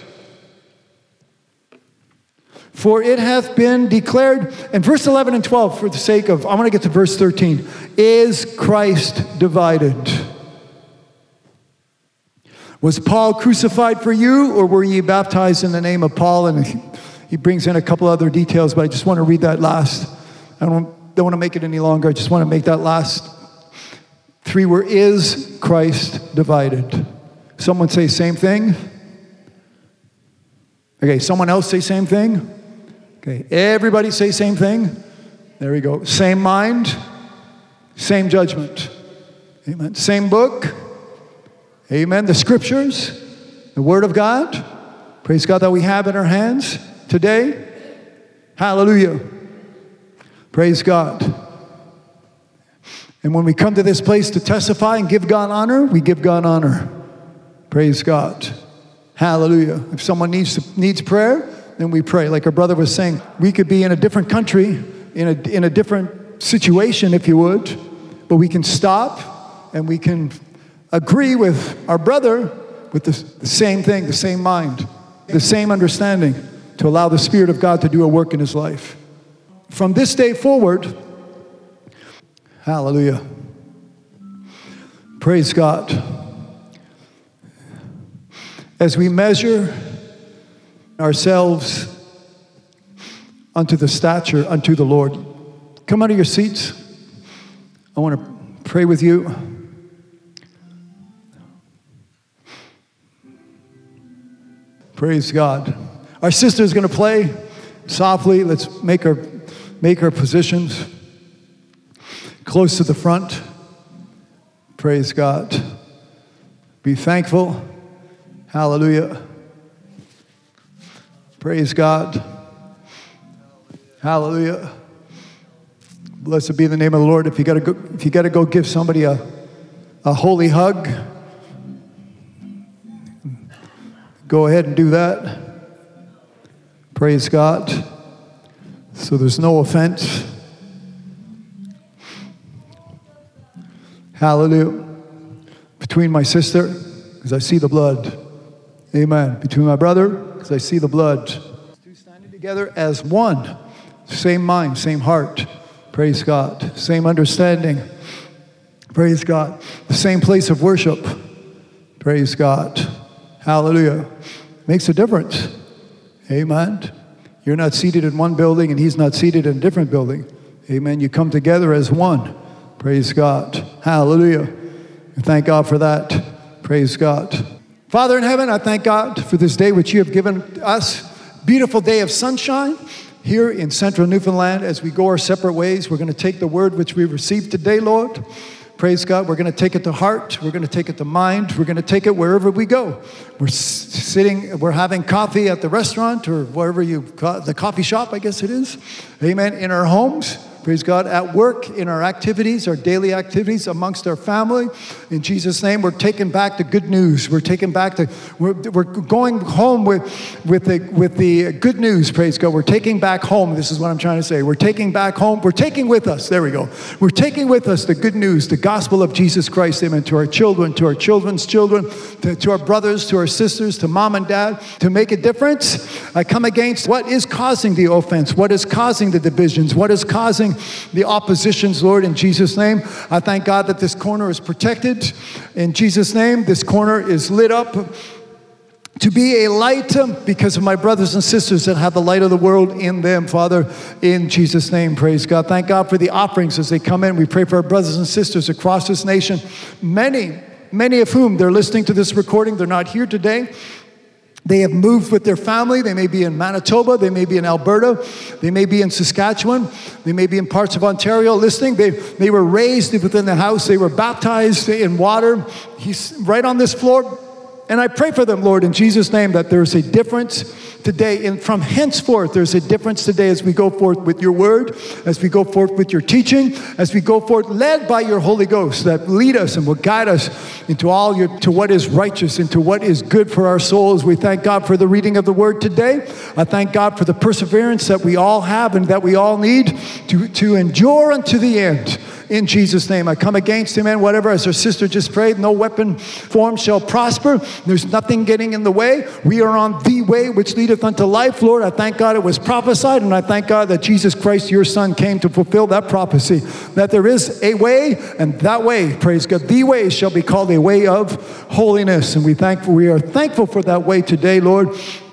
For it hath been declared, in verse eleven and twelve, for the sake of, I want to get to verse thirteen. Is Christ divided? Was Paul crucified for you, or were ye baptized in the name of Paul? And he, he brings in a couple other details, but I just want to read that last. I don't, don't want to make it any longer. I just want to make that last three were, is Christ divided? Someone say same thing. Okay, someone else say same thing. Okay, everybody say same thing. There we go. Same mind, same judgment. Amen. Same book. Amen. The scriptures, the Word of God. Praise God that we have in our hands today. Hallelujah. Praise God. And when we come to this place to testify and give God honor, we give God honor. Praise God. Hallelujah. If someone needs needs prayer, then we pray. Like our brother was saying, we could be in a different country, in a, in a different situation, if you would, but we can stop and we can agree with our brother with the, the same thing, the same mind, the same understanding, to allow the Spirit of God to do a work in his life. From this day forward, hallelujah, praise God, as we measure ourselves unto the stature, unto the Lord. Come out of your seats. I want to pray with you. Praise God. Our sister is going to play softly. Let's make our, make our positions close to the front. Praise God. Be thankful. Hallelujah. Praise God. Hallelujah. Blessed be the name of the Lord. If you got to go, if you got to go give somebody a, a holy hug, go ahead and do that. Praise God. So there's no offense. Hallelujah. Between my sister, because I see the blood. Amen. Between my brother, because I see the blood. Two standing together as one. Same mind, same heart. Praise God. Same understanding. Praise God. The same place of worship. Praise God. Hallelujah. Makes a difference. Amen. You're not seated in one building and he's not seated in a different building. Amen. You come together as one. Praise God. Hallelujah. And thank God for that. Praise God. Father in heaven, I thank God for this day which you have given us. Beautiful day of sunshine here in central Newfoundland. As we go our separate ways, we're going to take the word which we received today, Lord. Praise God. We're going to take it to heart. We're going to take it to mind. We're going to take it wherever we go. We're sitting, we're having coffee at the restaurant or wherever you, the coffee shop, I guess it is. Amen. In our homes. Praise God. At work, in our activities, our daily activities, amongst our family. In Jesus' name, we're taking back the good news. We're taking back the, we're, we're going home with, with, the, with the good news, praise God. We're taking back home. This is what I'm trying to say. We're taking back home. We're taking with us, there we go. We're taking with us the good news, the gospel of Jesus Christ, amen, to our children, to our children's children, to, to our brothers, to our sisters, to mom and dad, to make a difference. I come against what is causing the offense, what is causing the divisions, what is causing the oppositions, Lord, in Jesus' name. I thank God that this corner is protected. In Jesus' name, this corner is lit up to be a light because of my brothers and sisters that have the light of the world in them, Father, in Jesus' name. Praise God. Thank God for the offerings as they come in. We pray for our brothers and sisters across this nation, many, many of whom they're listening to this recording. They're not here today. They have moved with their family. They may be in Manitoba. They may be in Alberta. They may be in Saskatchewan. They may be in parts of Ontario listening. They, they were raised within the house. They were baptized in water. He's right on this floor. And I pray for them, Lord, in Jesus' name, that there's a difference today. And from henceforth, there's a difference today as we go forth with your word, as we go forth with your teaching, as we go forth led by your Holy Ghost that lead us and will guide us into all your, to what is righteous, into what is good for our souls. We thank God for the reading of the word today. I thank God for the perseverance that we all have and that we all need to, to endure unto the end. In Jesus' name, I come against him, and whatever, as our sister just prayed, no weapon formed shall prosper. There's nothing getting in the way. We are on the way which leadeth unto life, Lord. I thank God it was prophesied, and I thank God that Jesus Christ, your Son, came to fulfill that prophecy, that there is a way, and that way, praise God, the way shall be called a way of holiness. And we thank, we are thankful for that way today, Lord.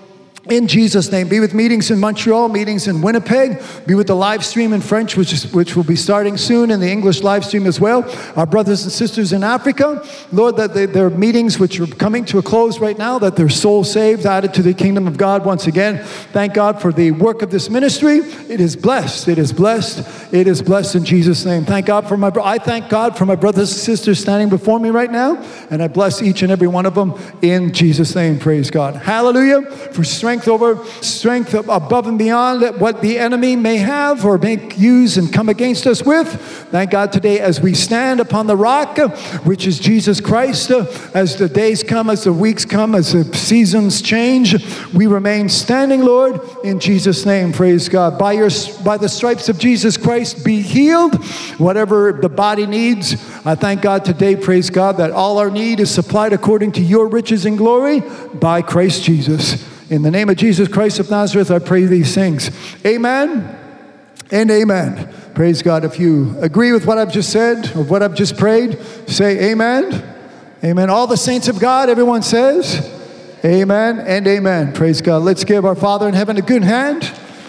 In Jesus' name, be with meetings in Montreal, meetings in Winnipeg, be with the live stream in French, which is, which will be starting soon, and the English live stream as well. Our brothers and sisters in Africa, Lord, that they, their meetings which are coming to a close right now, that their soul saved, added to the kingdom of God once again. Thank God for the work of this ministry. It is blessed. It is blessed. It is blessed in Jesus' name. Thank God for my, I thank God for my brothers and sisters standing before me right now, and I bless each and every one of them in Jesus' name. Praise God. Hallelujah. For strength over strength above and beyond what the enemy may have or may use and come against us with. Thank God today as we stand upon the rock, which is Jesus Christ, as the days come, as the weeks come, as the seasons change, we remain standing, Lord, in Jesus' name. Praise God. By your, by the stripes of Jesus Christ, be healed. Whatever the body needs, I thank God today, praise God, that all our need is supplied according to your riches and glory by Christ Jesus. In the name of Jesus Christ of Nazareth, I pray these things. Amen and amen. Praise God. If you agree with what I've just said or what I've just prayed, say amen. Amen. All the saints of God, everyone says Amen and amen. Praise God. Let's give our Father in heaven a good hand.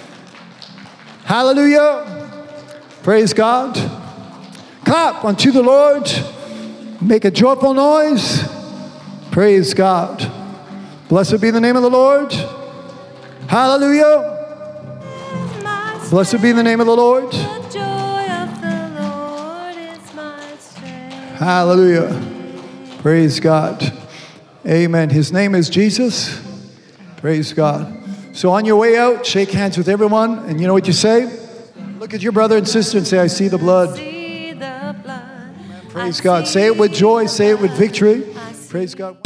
Hallelujah. Praise God. Clap unto the Lord. Make a joyful noise. Praise God. Blessed be the name of the Lord. Hallelujah. Blessed be the name of the Lord. The joy of the Lord is my strength. Hallelujah. Praise God. Amen. His name is Jesus. Praise God. So on your way out, shake hands with everyone. And you know what you say? Look at your brother and sister and say, I see the blood. See the blood. Praise God. Say it with joy. Say it with victory. Praise God.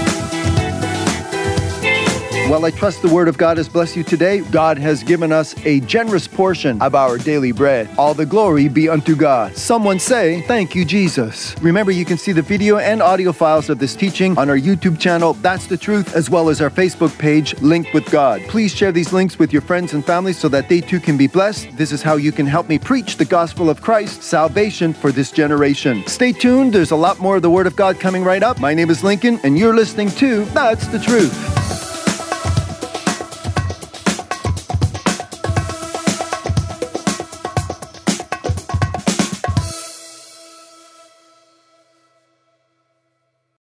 Well, I trust the Word of God has blessed you today. God has given us a generous portion of our daily bread. All the glory be unto God. Someone say, thank you, Jesus. Remember, you can see the video and audio files of this teaching on our YouTube channel, That's the Truth, as well as our Facebook page, Linked with God. Please share these links with your friends and family so that they too can be blessed. This is how you can help me preach the gospel of Christ, salvation for this generation. Stay tuned. There's a lot more of the Word of God coming right up. My name is Lincoln, and you're listening to That's the Truth.